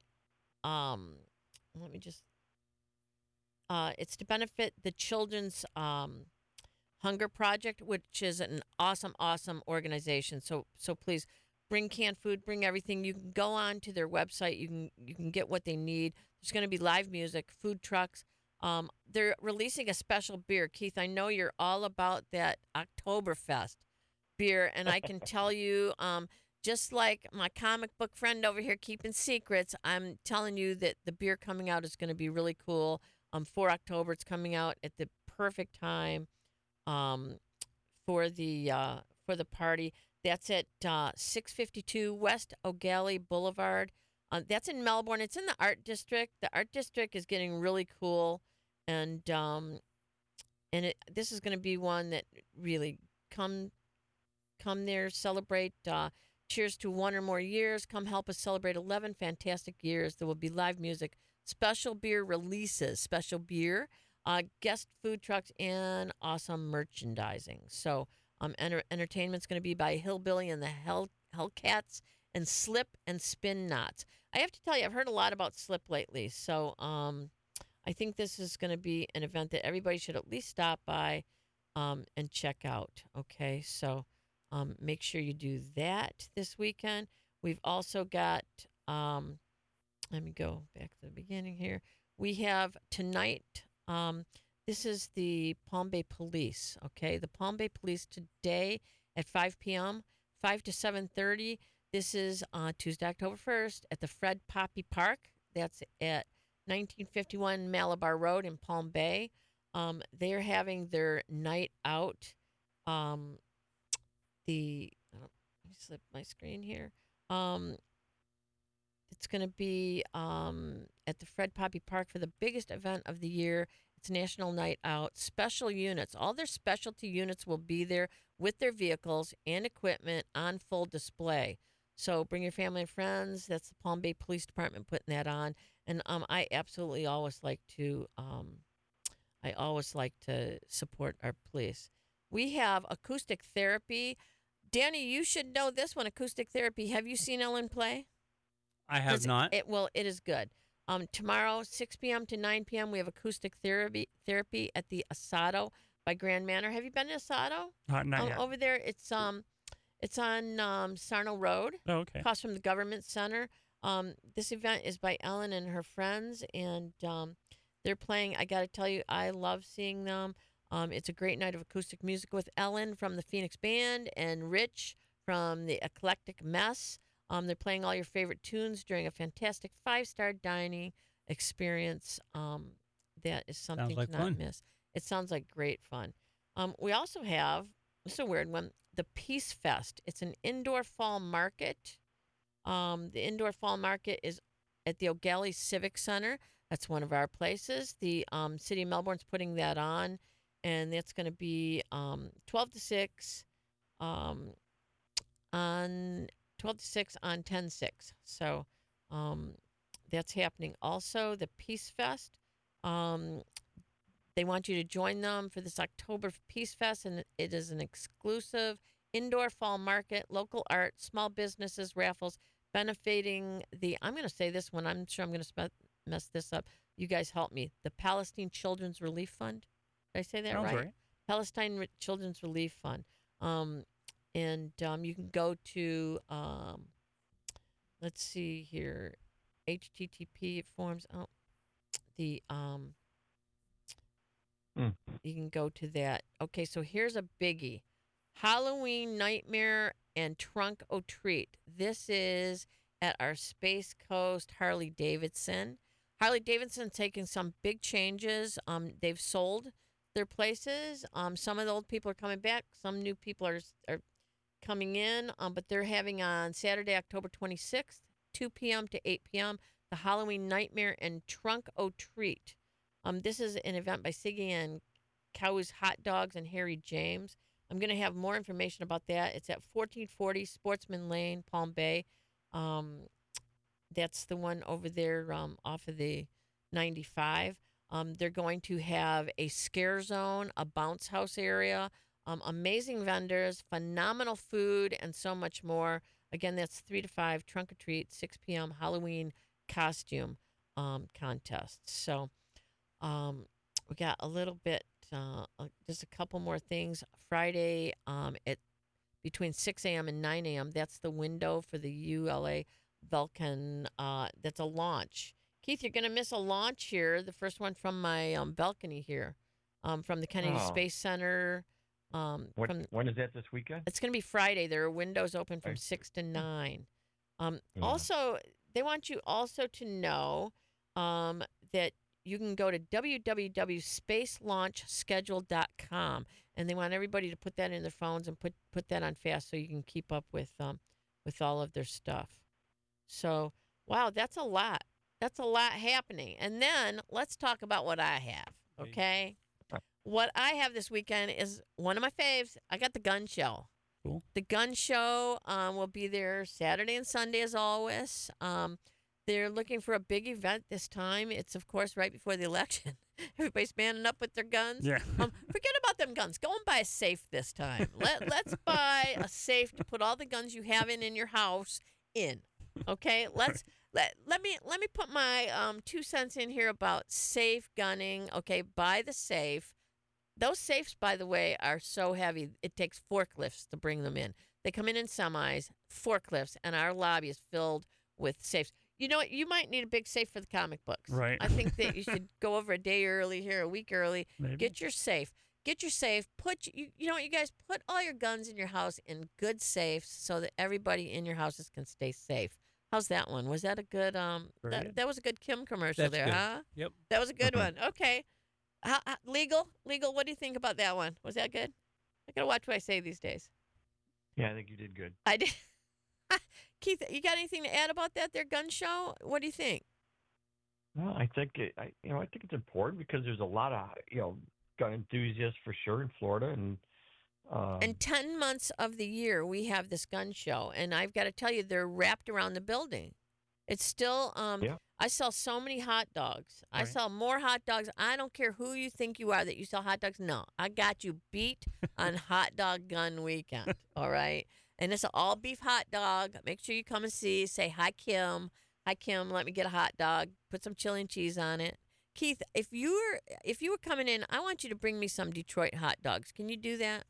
it's to benefit the Children's Hunger Project, which is an awesome, awesome organization. So please bring canned food, bring everything. You can go on to their website. You can get what they need. There's going to be live music, food trucks. They're releasing a special beer. Keith, I know you're all about that Oktoberfest beer, and I can tell you, just like my comic book friend over here keeping secrets, I'm telling you that the beer coming out is going to be really cool. For October, it's coming out at the perfect time um, for the party. That's at 652 West O'Galley Boulevard. That's in Melbourne. It's in the Art District. The Art District is getting really cool, and this is going to be one that really come there, celebrate. Cheers to one or more years. Come help us celebrate 11 fantastic years. There will be live music, special beer releases, special beer, guest food trucks, and awesome merchandising. So, entertainment's going to be by Hillbilly and the Hellcats and Slip and Spin Knots. I have to tell you, I've heard a lot about Slip lately. So, I think this is going to be an event that everybody should at least stop by and check out. Okay, so make sure you do that this weekend. We've also got, let me go back to the beginning here. We have tonight, this is the Palm Bay Police, okay? The Palm Bay Police today at 5 p.m., 5 to 7:30. This is Tuesday, October 1st at the Fred Poppy Park. That's at 1951 Malabar Road in Palm Bay. They're having their night out. Let me slip my screen here. It's going to be at the Fred Poppy Park for the biggest event of the year. It's National Night Out. Special units, all their specialty units will be there with their vehicles and equipment on full display. So bring your family and friends. That's the Palm Bay Police Department putting that on. And I absolutely always like to support our police. We have acoustic therapy. Danny, you should know this one, acoustic therapy. Have you seen Ellen play? I have not. It is good. Tomorrow, 6 p.m. to 9 p.m., we have acoustic therapy at the Asado by Grand Manor. Have you been to Asado? Not yet. Over there, it's on Sarno Road, Oh, okay. across from the Government Center. This event is by Ellen and her friends, and they're playing. I got to tell you, I love seeing them. It's a great night of acoustic music with Ellen from the Phoenix Band and Rich from the Eclectic Mess. They're playing all your favorite tunes during a fantastic 5-star dining experience. That is something like to not fun. miss. It sounds like great fun. We also have, this is a weird one, the Peace Fest. It's an indoor fall market. The indoor fall market is at the O'Galley Civic Center. That's one of our places. The City of Melbourne's putting that on, and that's going to be 12 to 6 on 12 to 6 on 10/6. So that's happening also. The Peace Fest. They want you to join them for this October Peace Fest, and it is an exclusive indoor fall market, local art, small businesses, raffles, benefiting the, I'm going to say this one, I'm sure I'm going to mess this up. You guys help me. The Palestine Children's Relief Fund. Did I say that Sounds right? right. Palestine Children's Relief Fund. And you can go to, let's see here, HTTP forms. Oh, the you can go to that. Okay, so here's a biggie: Halloween Nightmare and Trunk or Treat. This is at our Space Coast Harley Davidson. Harley Davidson's taking some big changes. They've sold their places. Some of the old people are coming back. Some new people are coming in, but they're having on Saturday, October 26th, 2 p.m. to 8 p.m., the Halloween Nightmare and Trunk or Treat. This is an event by Siggy and Cow's Hot Dogs and Harry James. I'm going to have more information about that. It's at 1440 Sportsman Lane, Palm Bay. That's the one over there off of the 95. They're going to have a scare zone, a bounce house area, amazing vendors, phenomenal food, and so much more. Again, that's 3 to 5, Trunk or Treat, 6 p.m., Halloween costume contest. So we got a little bit just a couple more things. Friday at between 6 a.m. and 9 a.m. That's the window for the ULA Vulcan. That's a launch. Keith, you're going to miss a launch here, the first one from my balcony here, from the Kennedy Oh. Space Center. When is that this weekend? It's going to be Friday. There are windows open from Right. 6 to 9. Yeah. Also, they want you also to know that you can go to www.spacelaunchschedule.com, and they want everybody to put that in their phones and put that on fast so you can keep up with all of their stuff. So, wow, that's a lot. That's a lot happening. And then let's talk about what I have, okay? What I have this weekend is one of my faves. I got the gun show. Cool. The gun show will be there Saturday and Sunday as always. They're looking for a big event this time. It's, of course, right before the election. Everybody's manning up with their guns. Yeah. Forget about them guns. Go and buy a safe this time. Let's buy a safe to put all the guns you have in your house in. Okay? Let me put my 2 cents in here about safe gunning. Okay, buy the safe. Those safes, by the way, are so heavy, it takes forklifts to bring them in. They come in semis, forklifts, and our lobby is filled with safes. You know what? You might need a big safe for the comic books. Right. I think that you should go over a day early here, a week early. Maybe. Get your safe. Get your safe. You know what, you guys, put all your guns in your house in good safes so that everybody in your houses can stay safe. How's that one? Was that a good Very that was a good Kim commercial That's there, good. huh? Yep. That was a good one. Okay. Legal, what do you think about that one? Was that good? I gotta watch what I say these days. Yeah, I think you did good. I did. Keith, you got anything to add about that? Their gun show? What do you think? Well, I think I think it's important because there's a lot of gun enthusiasts for sure in Florida, and And 10 months of the year we have this gun show, and I've got to tell you, they're wrapped around the building. It's still Yeah. I sell so many hot dogs. I Right. sell more hot dogs. I don't care who you think you are that you sell hot dogs. No, I got you beat on Hot Dog Gun Weekend. All right. And it's an all beef hot dog. Make sure you come and see. Say hi, Kim. Hi, Kim. Let me get a hot dog. Put some chili and cheese on it. Keith, if you were coming in, I want you to bring me some Detroit hot dogs. Can you do that?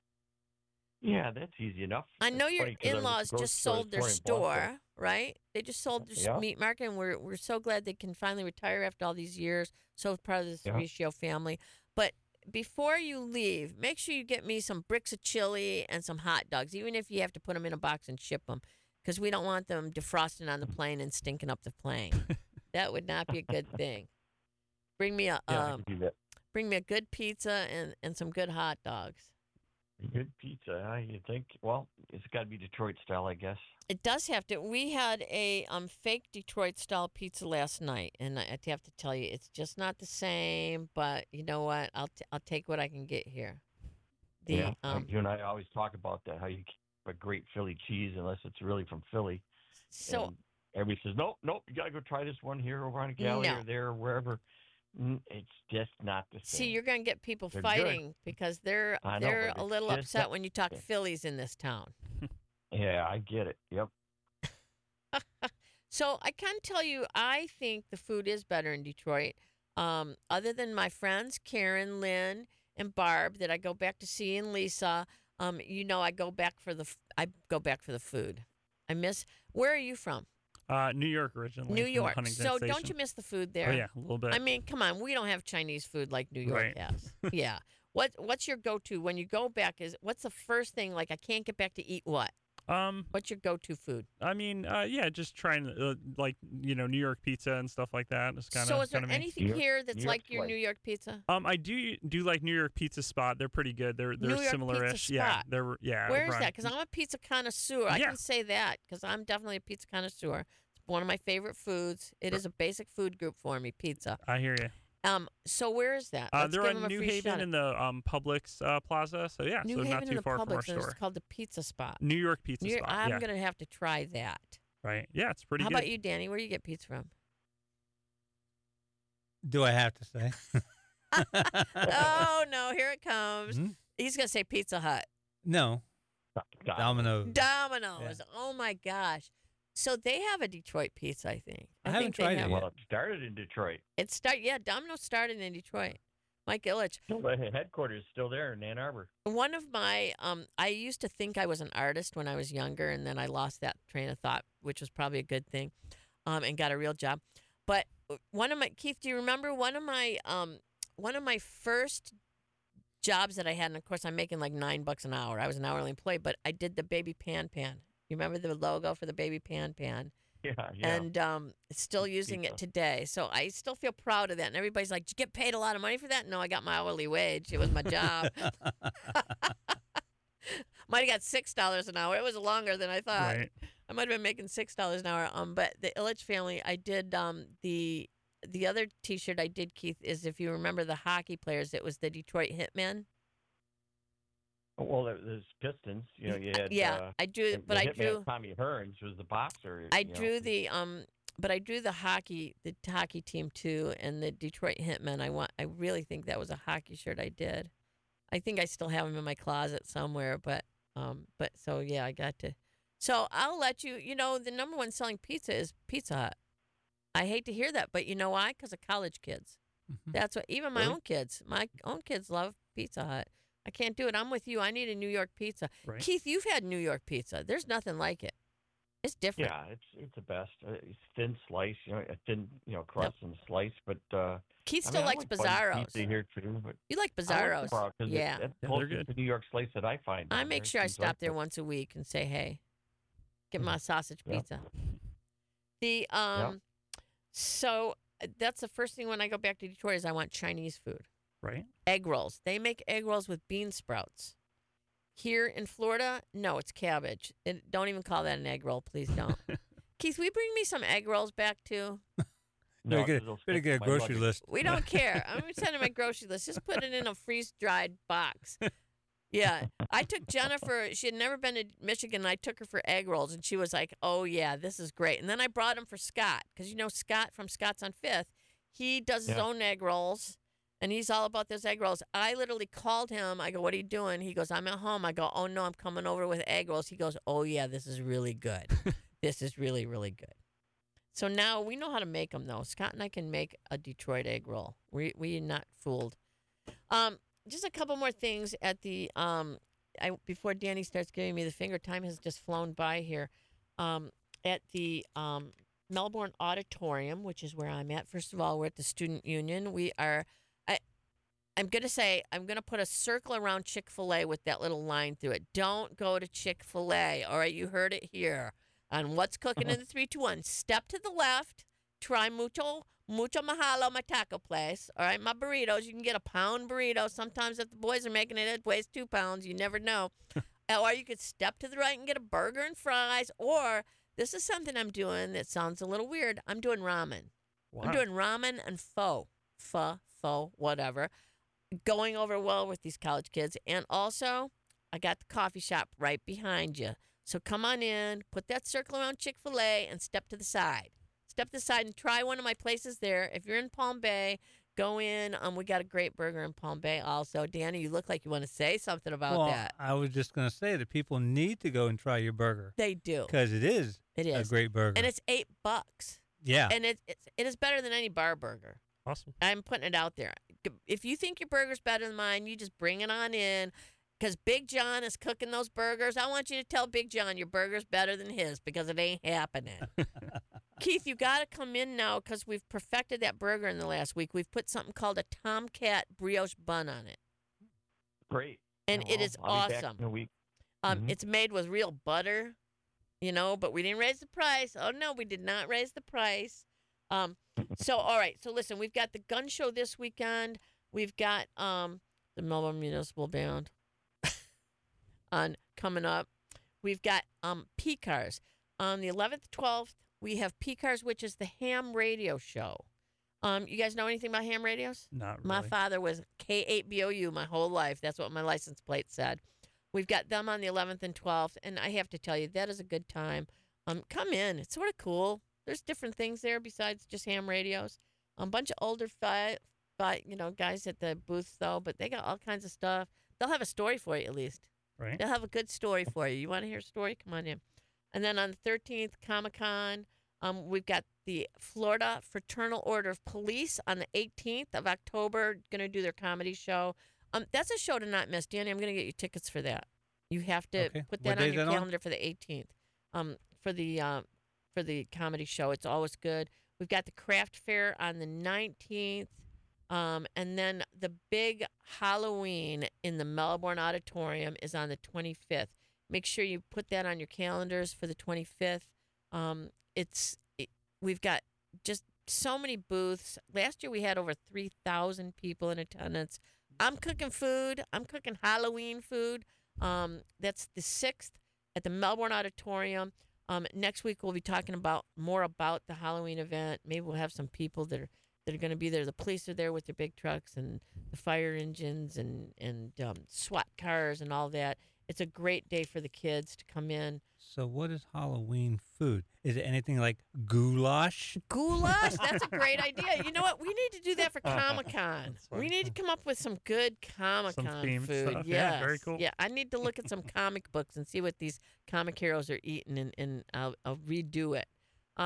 yeah, that's easy enough. I know It's your funny 'cause I was at the in-laws grocery just store sold this their morning and bought some. store, right? They just sold their Yeah. meat market, and we're so glad they can finally retire after all these years. So proud of the Yeah. Cerricio family. But before you leave, make sure you get me some bricks of chili and some hot dogs, even if you have to put them in a box and ship them, because we don't want them defrosting on the plane and stinking up the plane. That would not be a good thing. Bring me a Yeah, I can do that. bring me a good pizza and some good hot dogs. Good pizza, huh? You think? Well, it's got to be Detroit style, I guess. It does have to. We had a fake Detroit style pizza last night, and I have to tell you, it's just not the same. But you know what? I'll take what I can get here. You and I always talk about that, how you keep a great Philly cheese unless it's really from Philly. So And everybody says, nope, you got to go try this one here over on Galley No. or there or wherever. It's just not the same. see, you're going to get people They're good. fighting because they're I know, but a it's little just upset not- when you talk yeah. Phillies in this town. Yeah, I get it. Yep. So I can tell you, I think the food is better in Detroit. Other than my friends Karen, Lynn, and Barb that I go back to see, and Lisa, I go back for the food. I miss. Where are you from? New York originally. New from York. Huntington So Station. don't you miss the food there? Oh yeah, a little bit. I mean, come on, we don't have Chinese food like New York Right. has. Yeah. What's your go-to when you go back? What's the first thing, like, I can't get back to eat what? What's your go-to food? I mean, yeah, just trying New York pizza and stuff like that. It's kind of. So is there anything New York- here that's New York like your slice. New York pizza? I do like New York Pizza Spot. They're pretty good. They're New York similar-ish. Pizza Yeah, Spot. they're Where over is on- that? Because I'm a pizza connoisseur. I Yeah. can say that because I'm definitely a pizza connoisseur. It's one of my favorite foods. It is a basic food group for me, pizza. I hear you. So where is that? Let's They're give on 'em a New free Haven shout-out. in the Publix Plaza. So yeah, New so Haven not in too the far from our Publix, and store. it's called the Pizza Spot. New York Pizza Spot. I'm yeah, gonna have to try that. right. Yeah, it's pretty How good. about you, Danny? Where do you get pizza from? Do I have to say? Oh no, here it comes. Hmm? He's gonna say Pizza Hut. No, Domino's. Domino. Domino's. Oh my gosh. So they have a Detroit pizza, I think. I think haven't they tried it have yet. Well, it started in Detroit. Domino's started in Detroit. Mike Ilitch. Still, the headquarters is still there in Ann Arbor. One of my, I used to think I was an artist when I was younger, and then I lost that train of thought, which was probably a good thing, and got a real job. But one of my, Keith, do you remember one of my first jobs that I had? And of course, I'm making like $9 an hour. I was an hourly employee, but I did the Baby Pan Pan. You remember the logo for the Baby Pan Pan? Yeah. And still using it today. So I still feel proud of that. And everybody's like, did you get paid a lot of money for that? No, I got my hourly wage. It was my job. Might have got $6 an hour. It was longer than I thought. Right. I might have been making $6 an hour. But the Ilitch family, I did the other T-shirt I did, Keith, is if you remember the hockey players, it was the Detroit Hitmen. Well, there's Pistons. You know, you had I drew, but I drew Tommy Hearns was the boxer. I drew the but I drew the hockey team too, and the Detroit Hitmen. I really think that was a hockey shirt I did. I think I still have them in my closet somewhere, but so yeah, I got to. So I'll let you. You know, the number one selling pizza is Pizza Hut. I hate to hear that, but you know why? Because of college kids. Mhm. That's what even my own kids love Pizza Hut. I can't do it. I'm with you. I need a New York pizza. Right. Keith, you've had New York pizza. There's nothing like it. It's different. Yeah, it's the best. It's thin slice, a thin, crust and slice. But Keith I still mean, I likes like Buddy's Bizarros. Pizza here too, but You like I like Bizarros. Sbarro 'cause Yeah. it's they're closest good. to New York slice that I find. I down make there. sure I Seems stop like there it. once a week and say, hey, get my sausage Yeah. pizza. The So that's the first thing when I go back to Detroit is I want Chinese food. Right. Egg rolls. They make egg rolls with bean sprouts. Here in Florida, no, it's cabbage. Don't even call that an egg roll. Please don't. Keith, will you bring me some egg rolls back too? No, Better 'cause they'll get a stick to my grocery luggage. list. We don't care. I'm sending my grocery list. Just put it in a freeze-dried box. Yeah. I took Jennifer. She had never been to Michigan, and I took her for egg rolls, and she was like, oh, yeah, this is great. And then I brought them for Scott, because you know Scott from Scott's on 5th. He does his own egg rolls, and he's all about those egg rolls. I literally called him. I go, what are you doing? He goes, I'm at home. I go, oh, no, I'm coming over with egg rolls. He goes, oh, yeah, this is really good. This is really, really good. So now we know how to make them, though. Scott and I can make a Detroit egg roll. We're not fooled. Just a couple more things at the before Danny starts giving me the finger. Time has just flown by here. At the Melbourne Auditorium, which is where I'm at. First of all, we're at the Student Union. We are. I'm gonna say I'm gonna put a circle around Chick-fil-A with that little line through it. Don't go to Chick-fil-A. All right, you heard it here on What's Cooking in the 3-2-1. Step to the left. Try mucho mahalo, my taco place. All right, my burritos. You can get a pound burrito. Sometimes if the boys are making it, it weighs 2 pounds. You never know. Or you could step to the right and get a burger and fries. Or this is something I'm doing that sounds a little weird. I'm doing ramen. Wow. I'm doing ramen and pho, whatever. Going over well with these college kids. And also, I got the coffee shop right behind you. So come on in, put that circle around Chick-fil-A, and step to the side. Step to the side and try one of my places there. If you're in Palm Bay, go in. We got a great burger in Palm Bay also. Danny, you look like you want to say something about Well, that. I was just going to say that people need to go and try your burger They do. because it is It a is. great burger. And it's $8. yeah. And it is better than any bar burger. Awesome. I'm putting it out there. If you think your burger's better than mine, you just bring it on in. Because Big John is cooking those burgers. I want you to tell Big John your burger's better than his because it ain't happening. Keith, you got to come in now because we've perfected that burger in the last week. We've put something called a Tomcat brioche bun on it. Great. And Yeah, it is I'll be back awesome. in a week. Mhm. It's made with real butter, but we didn't raise the price. Oh, no, we did not raise the price. So, all right. So, listen, we've got the gun show this weekend. We've got the Melbourne Municipal Band on coming up. We've got PCARS. On the 11th, 12th, we have PCARS, which is the ham radio show. You guys know anything about ham radios? Not really. My father was K8BOU my whole life. That's what my license plate said. We've got them on the 11th and 12th, and I have to tell you, that is a good time. Come in. It's sort of cool. There's different things there besides just ham radios. A bunch of older guys at the booths, though, but they got all kinds of stuff. They'll have a story for you, at least. Right. They'll have a good story for you. You want to hear a story? Come on in. And then on the 13th, Comic-Con. We've got the Florida Fraternal Order of Police on the 18th of October, going to do their comedy show. That's a show to not miss. Danny, I'm going to get you tickets for that. You have to Okay. put What that day on is your that on? calendar for the 18th. For the comedy show. It's always good. We've got the craft fair on the 19th. And then the big Halloween in the Melbourne Auditorium is on the 25th. Make sure you put that on your calendars for the 25th. We've got just so many booths. Last year we had over 3,000 people in attendance. I'm cooking food. I'm cooking Halloween food. That's the 6th at the Melbourne Auditorium. Next week we'll be talking more about the Halloween event. Maybe we'll have some people that are going to be there. The police are there with their big trucks and the fire engines and SWAT cars and all that. It's a great day for the kids to come in. So what is Halloween food? Is it anything like goulash? Goulash, that's a great idea. You know what? We need to do that for Comic-Con. That's funny. We need to come up with some good Comic-Con themed food. stuff. Yes. Yeah, very cool. Yeah, I need to look at some comic books and see what these comic heroes are eating, and I'll redo it.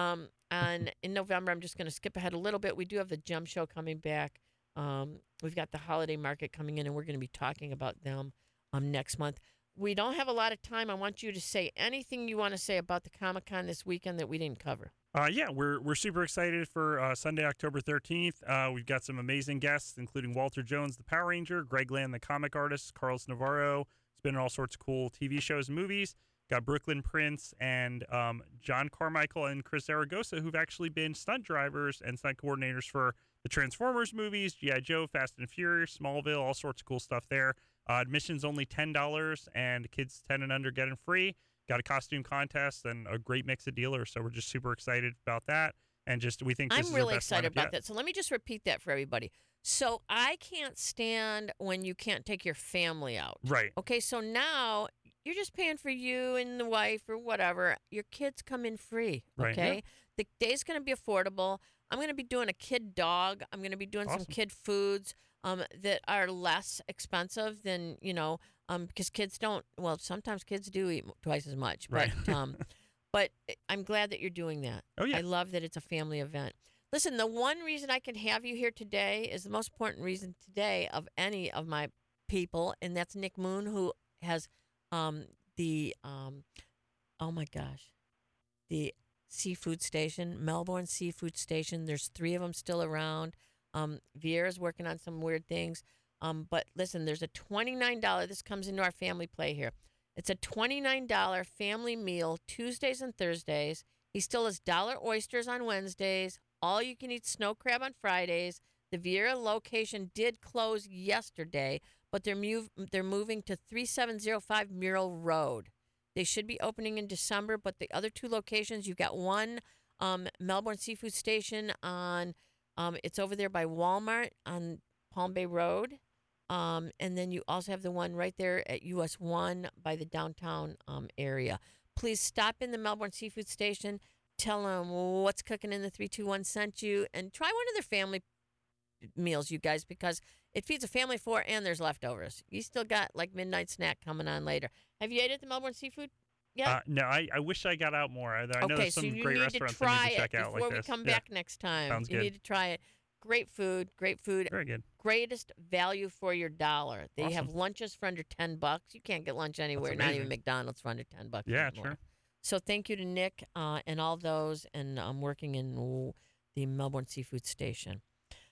And in November, I'm just going to skip ahead a little bit. We do have the Gem Show coming back. We've got the holiday market coming in, and we're going to be talking about them next month. We don't have a lot of time. I want you to say anything you want to say about the Comic-Con this weekend that we didn't cover. Yeah, we're super excited for Sunday, October 13th. We've got some amazing guests, including Walter Jones, the Power Ranger, Greg Land, the comic artist, Carlos Navarro. It's been in all sorts of cool TV shows and movies. Got Brooklyn Prince and John Carmichael and Chris Zaragoza, who've actually been stunt drivers and stunt coordinators for the Transformers movies, G.I. Joe, Fast and Furious, Smallville, all sorts of cool stuff there. Admission's only $10, and kids 10 and under get it free. Got a costume contest and a great mix of dealers, so we're just super excited about that. And we think this I'm is really our best excited lineup about yet. that. So let me just repeat that for everybody. So I can't stand when you can't take your family out. Right. Okay, so now you're just paying for you and the wife or whatever. Your kids come in free. Right, Okay, yeah. The day's going to be affordable. I'm going to be doing a kid dog. I'm going to be doing some Awesome. kid foods that are less expensive than because kids don't. Well, sometimes kids do eat twice as much, Right. but I'm glad that you're doing that. Oh, yeah. I love that it's a family event. Listen, the one reason I can have you here today is the most important reason today of any of my people, and that's Nick Moon, who has the seafood station, Melbourne Seafood Station. There's 3 of them still around. Vieira's working on some weird things. But listen, there's a $29. This comes into our family play here. It's a $29 family meal Tuesdays and Thursdays. He still has dollar oysters on Wednesdays. All you can eat snow crab on Fridays. The Vieira location did close yesterday, but they're moving to 3705 Mural Road. They should be opening in December, but the other 2 locations, you've got one Melbourne Seafood Station on, it's over there by Walmart on Palm Bay Road. And then you also have the one right there at US 1 by the downtown area. Please stop in the Melbourne Seafood Station. Tell them what's cooking in the 321 sent you, and try one of their family meals, you guys, because it feeds a family of 4 and there's leftovers. You still got like midnight snack coming on later. Have you ate at the Melbourne Seafood yet? No, I wish I got out more. I know Okay, there's so some you great need to restaurants I try need to check it out before like we this. come Yeah. back next time. Sounds You good. need to try it. Great food, Very good. greatest value for your dollar. They have Awesome. lunches for under $10. You can't get lunch anywhere, not even amazing. McDonald's for under $10. Yeah, anymore. sure. So thank you to Nick and all those, and I'm working in the Melbourne Seafood Station.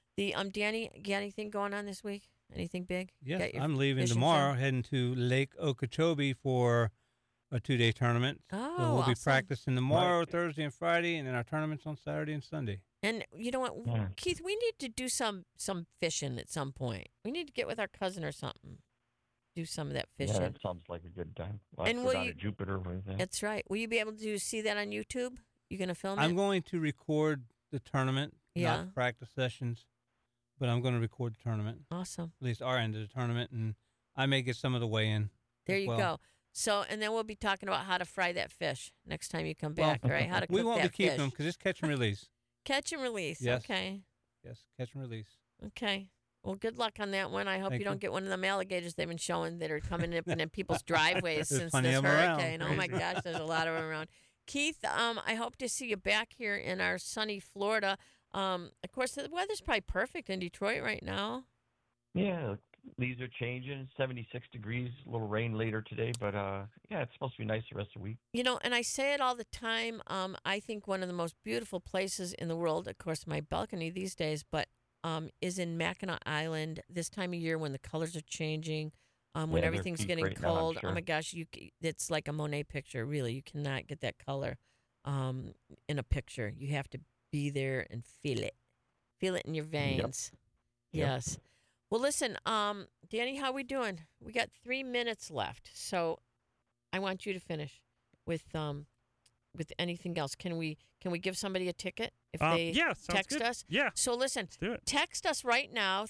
Danny, you got anything going on this week? Anything big? Yes, Got your I'm leaving fishing tomorrow, thing? heading to Lake Okeechobee for a 2-day tournament. Oh, So we'll be awesome. practicing tomorrow, Thursday, and Friday, and then our tournament's on Saturday and Sunday. And you know what, Yeah. Keith, we need to do some fishing at some point. We need to get with our cousin or something. Do some of that Yeah, fishing. that sounds like a good time. We'll have And to will go down you- to Jupiter with that. That's right. Will you be able to see that on YouTube? You gonna film I'm it? going to record the tournament, Yeah. not practice sessions, but I'm going to record the tournament, Awesome. at least our end of the tournament, and I may get some of the weigh-in. There as you well. go. So, and then we'll be talking about how to fry that fish next time you come back, Well, right? How to cook We won't be that keeping fish. them because it's catch and release. Catch and release. Yes. Okay. Yes, catch and release. Okay. Well, good luck on that one. I hope Thank you don't you. get one of them alligators they've been showing that are coming up in people's driveways There's since plenty this of 'em around. hurricane. Oh my Crazy. gosh, there's a lot of them around. Keith, I hope to see you back here in our sunny Florida. Of course, the weather's probably perfect in Detroit right now. Yeah, leaves are changing. 76 degrees. A little rain later today, but yeah, it's supposed to be nice the rest of the week. You know, and I say it all the time. I think one of the most beautiful places in the world, of course, my balcony these days, but is in Mackinac Island this time of year when the colors are changing, when Yeah, they're everything's peak getting right now, I'm cold. Oh sure. my gosh, it's like a Monet picture. Really, you cannot get that color in a picture. You have to be there and feel it in your veins. Yep. Yes. Well, listen, Danny, how we doing? We got 3 minutes left, so I want you to finish with anything else. Can we give somebody a ticket if they Yeah, sounds text good. us? Yeah, So listen, let's do it. text us right now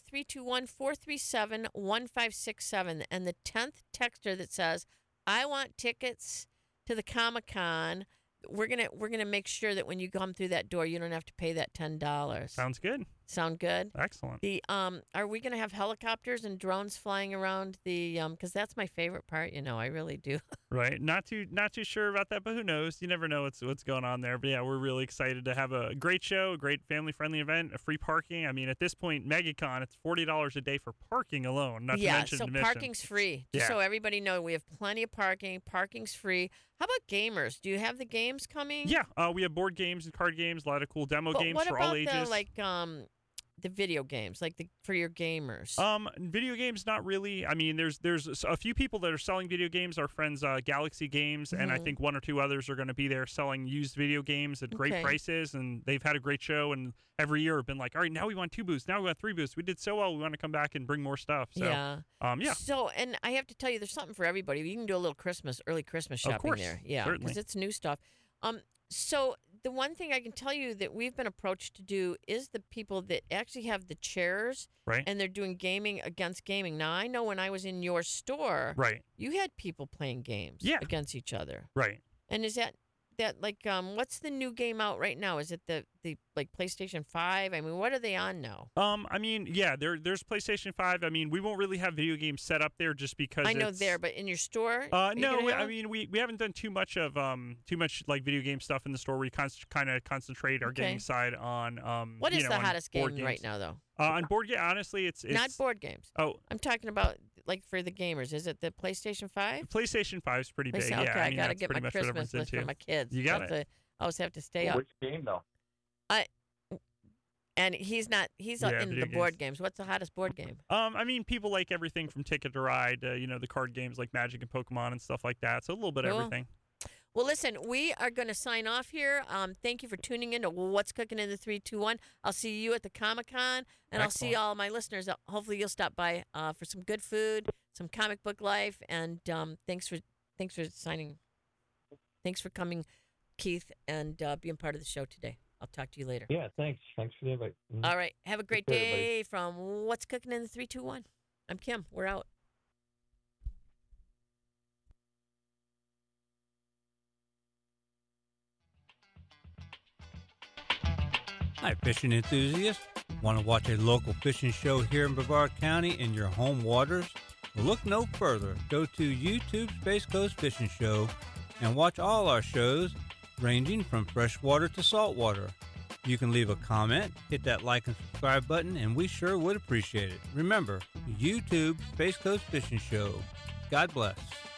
321-437-1567 and the 10th texter that says, "I want tickets to the Comic-Con." We're going to make sure that when you come through that door you don't have to pay that $10. Sounds good. Sound good? Excellent. The are we going to have helicopters and drones flying around the cuz that's my favorite part, I really do. Right. Not too sure about that, but who knows? You never know what's going on there. But yeah, we're really excited to have a great show, a great family-friendly event, a free parking. I mean, at this point, MegaCon, it's $40 a day for parking alone, not to mention so admission. parking's free. Just Yeah. so everybody know, we have plenty of parking. Parking's free. How about gamers? Do you have the games coming? Yeah, we have board games and card games, a lot of cool demo But games what for about all ages. the video games, for your gamers? Video games, not really. I mean, there's a few people that are selling video games. Our friends, Galaxy Games, and I Mhm. think one or two others are going to be there selling used video games at great Okay. prices. And they've had a great show. And every year have been like, all right, now we want 2 booths. Now we want 3 booths. We did so well. We want to come back and bring more stuff. So, yeah. yeah. So, and I have to tell you, there's something for everybody. You can do a little early Christmas Of shopping course, there. Yeah, certainly. because it's new stuff. So the one thing I can tell you that we've been approached to do is the people that actually have the chairs Right. and they're doing gaming against gaming. Now, I know when I was in your store, Right. you had people playing games Yeah. against each other. Right. And is that what's the new game out right now? Is it the PlayStation 5? I mean, what are they on now? I mean, yeah, there's PlayStation 5. I mean, we won't really have video games set up there just because I know it's, there, but in your store? are you no, gonna have I them? mean, we haven't done too much like video game stuff in the store. We kind of concentrate our Okay. gaming side on What is the on hottest board game right games. now, though? On board game, honestly, it's Not board games. Oh, I'm talking about for the gamers. Is it the PlayStation 5? PlayStation 5 is pretty big. Okay, Yeah, I mean, gotta that's get my pretty much what Christmas everyone's list into. for my kids. You got it. I always have to stay up. Which game though? And he's not. He's Yeah, into video the board games. games. What's the hottest board game? I mean, people like everything from Ticket to Ride, the card games like Magic and Pokemon and stuff like that. So a little bit of Cool. everything. Well, listen, we are going to sign off here. Thank you for tuning in to What's Cooking in the 321. I'll see you at the Comic-Con, and I'll see Excellent. all my listeners. Hopefully, you'll stop by for some good food, some comic book life, and thanks for signing. Thanks for coming, Keith, and being part of the show today. I'll talk to you later. Yeah, thanks. Thanks for the invite. Mhm. All right. Have a great Take care, everybody. day from What's Cooking in the 321. I'm Kim. We're out. Hi, fishing enthusiasts. Want to watch a local fishing show here in Brevard County in your home waters? Well, look no further. Go to YouTube Space Coast Fishing Show and watch all our shows ranging from freshwater to saltwater. You can leave a comment, hit that like and subscribe button, and we sure would appreciate it. Remember, YouTube Space Coast Fishing Show. God bless.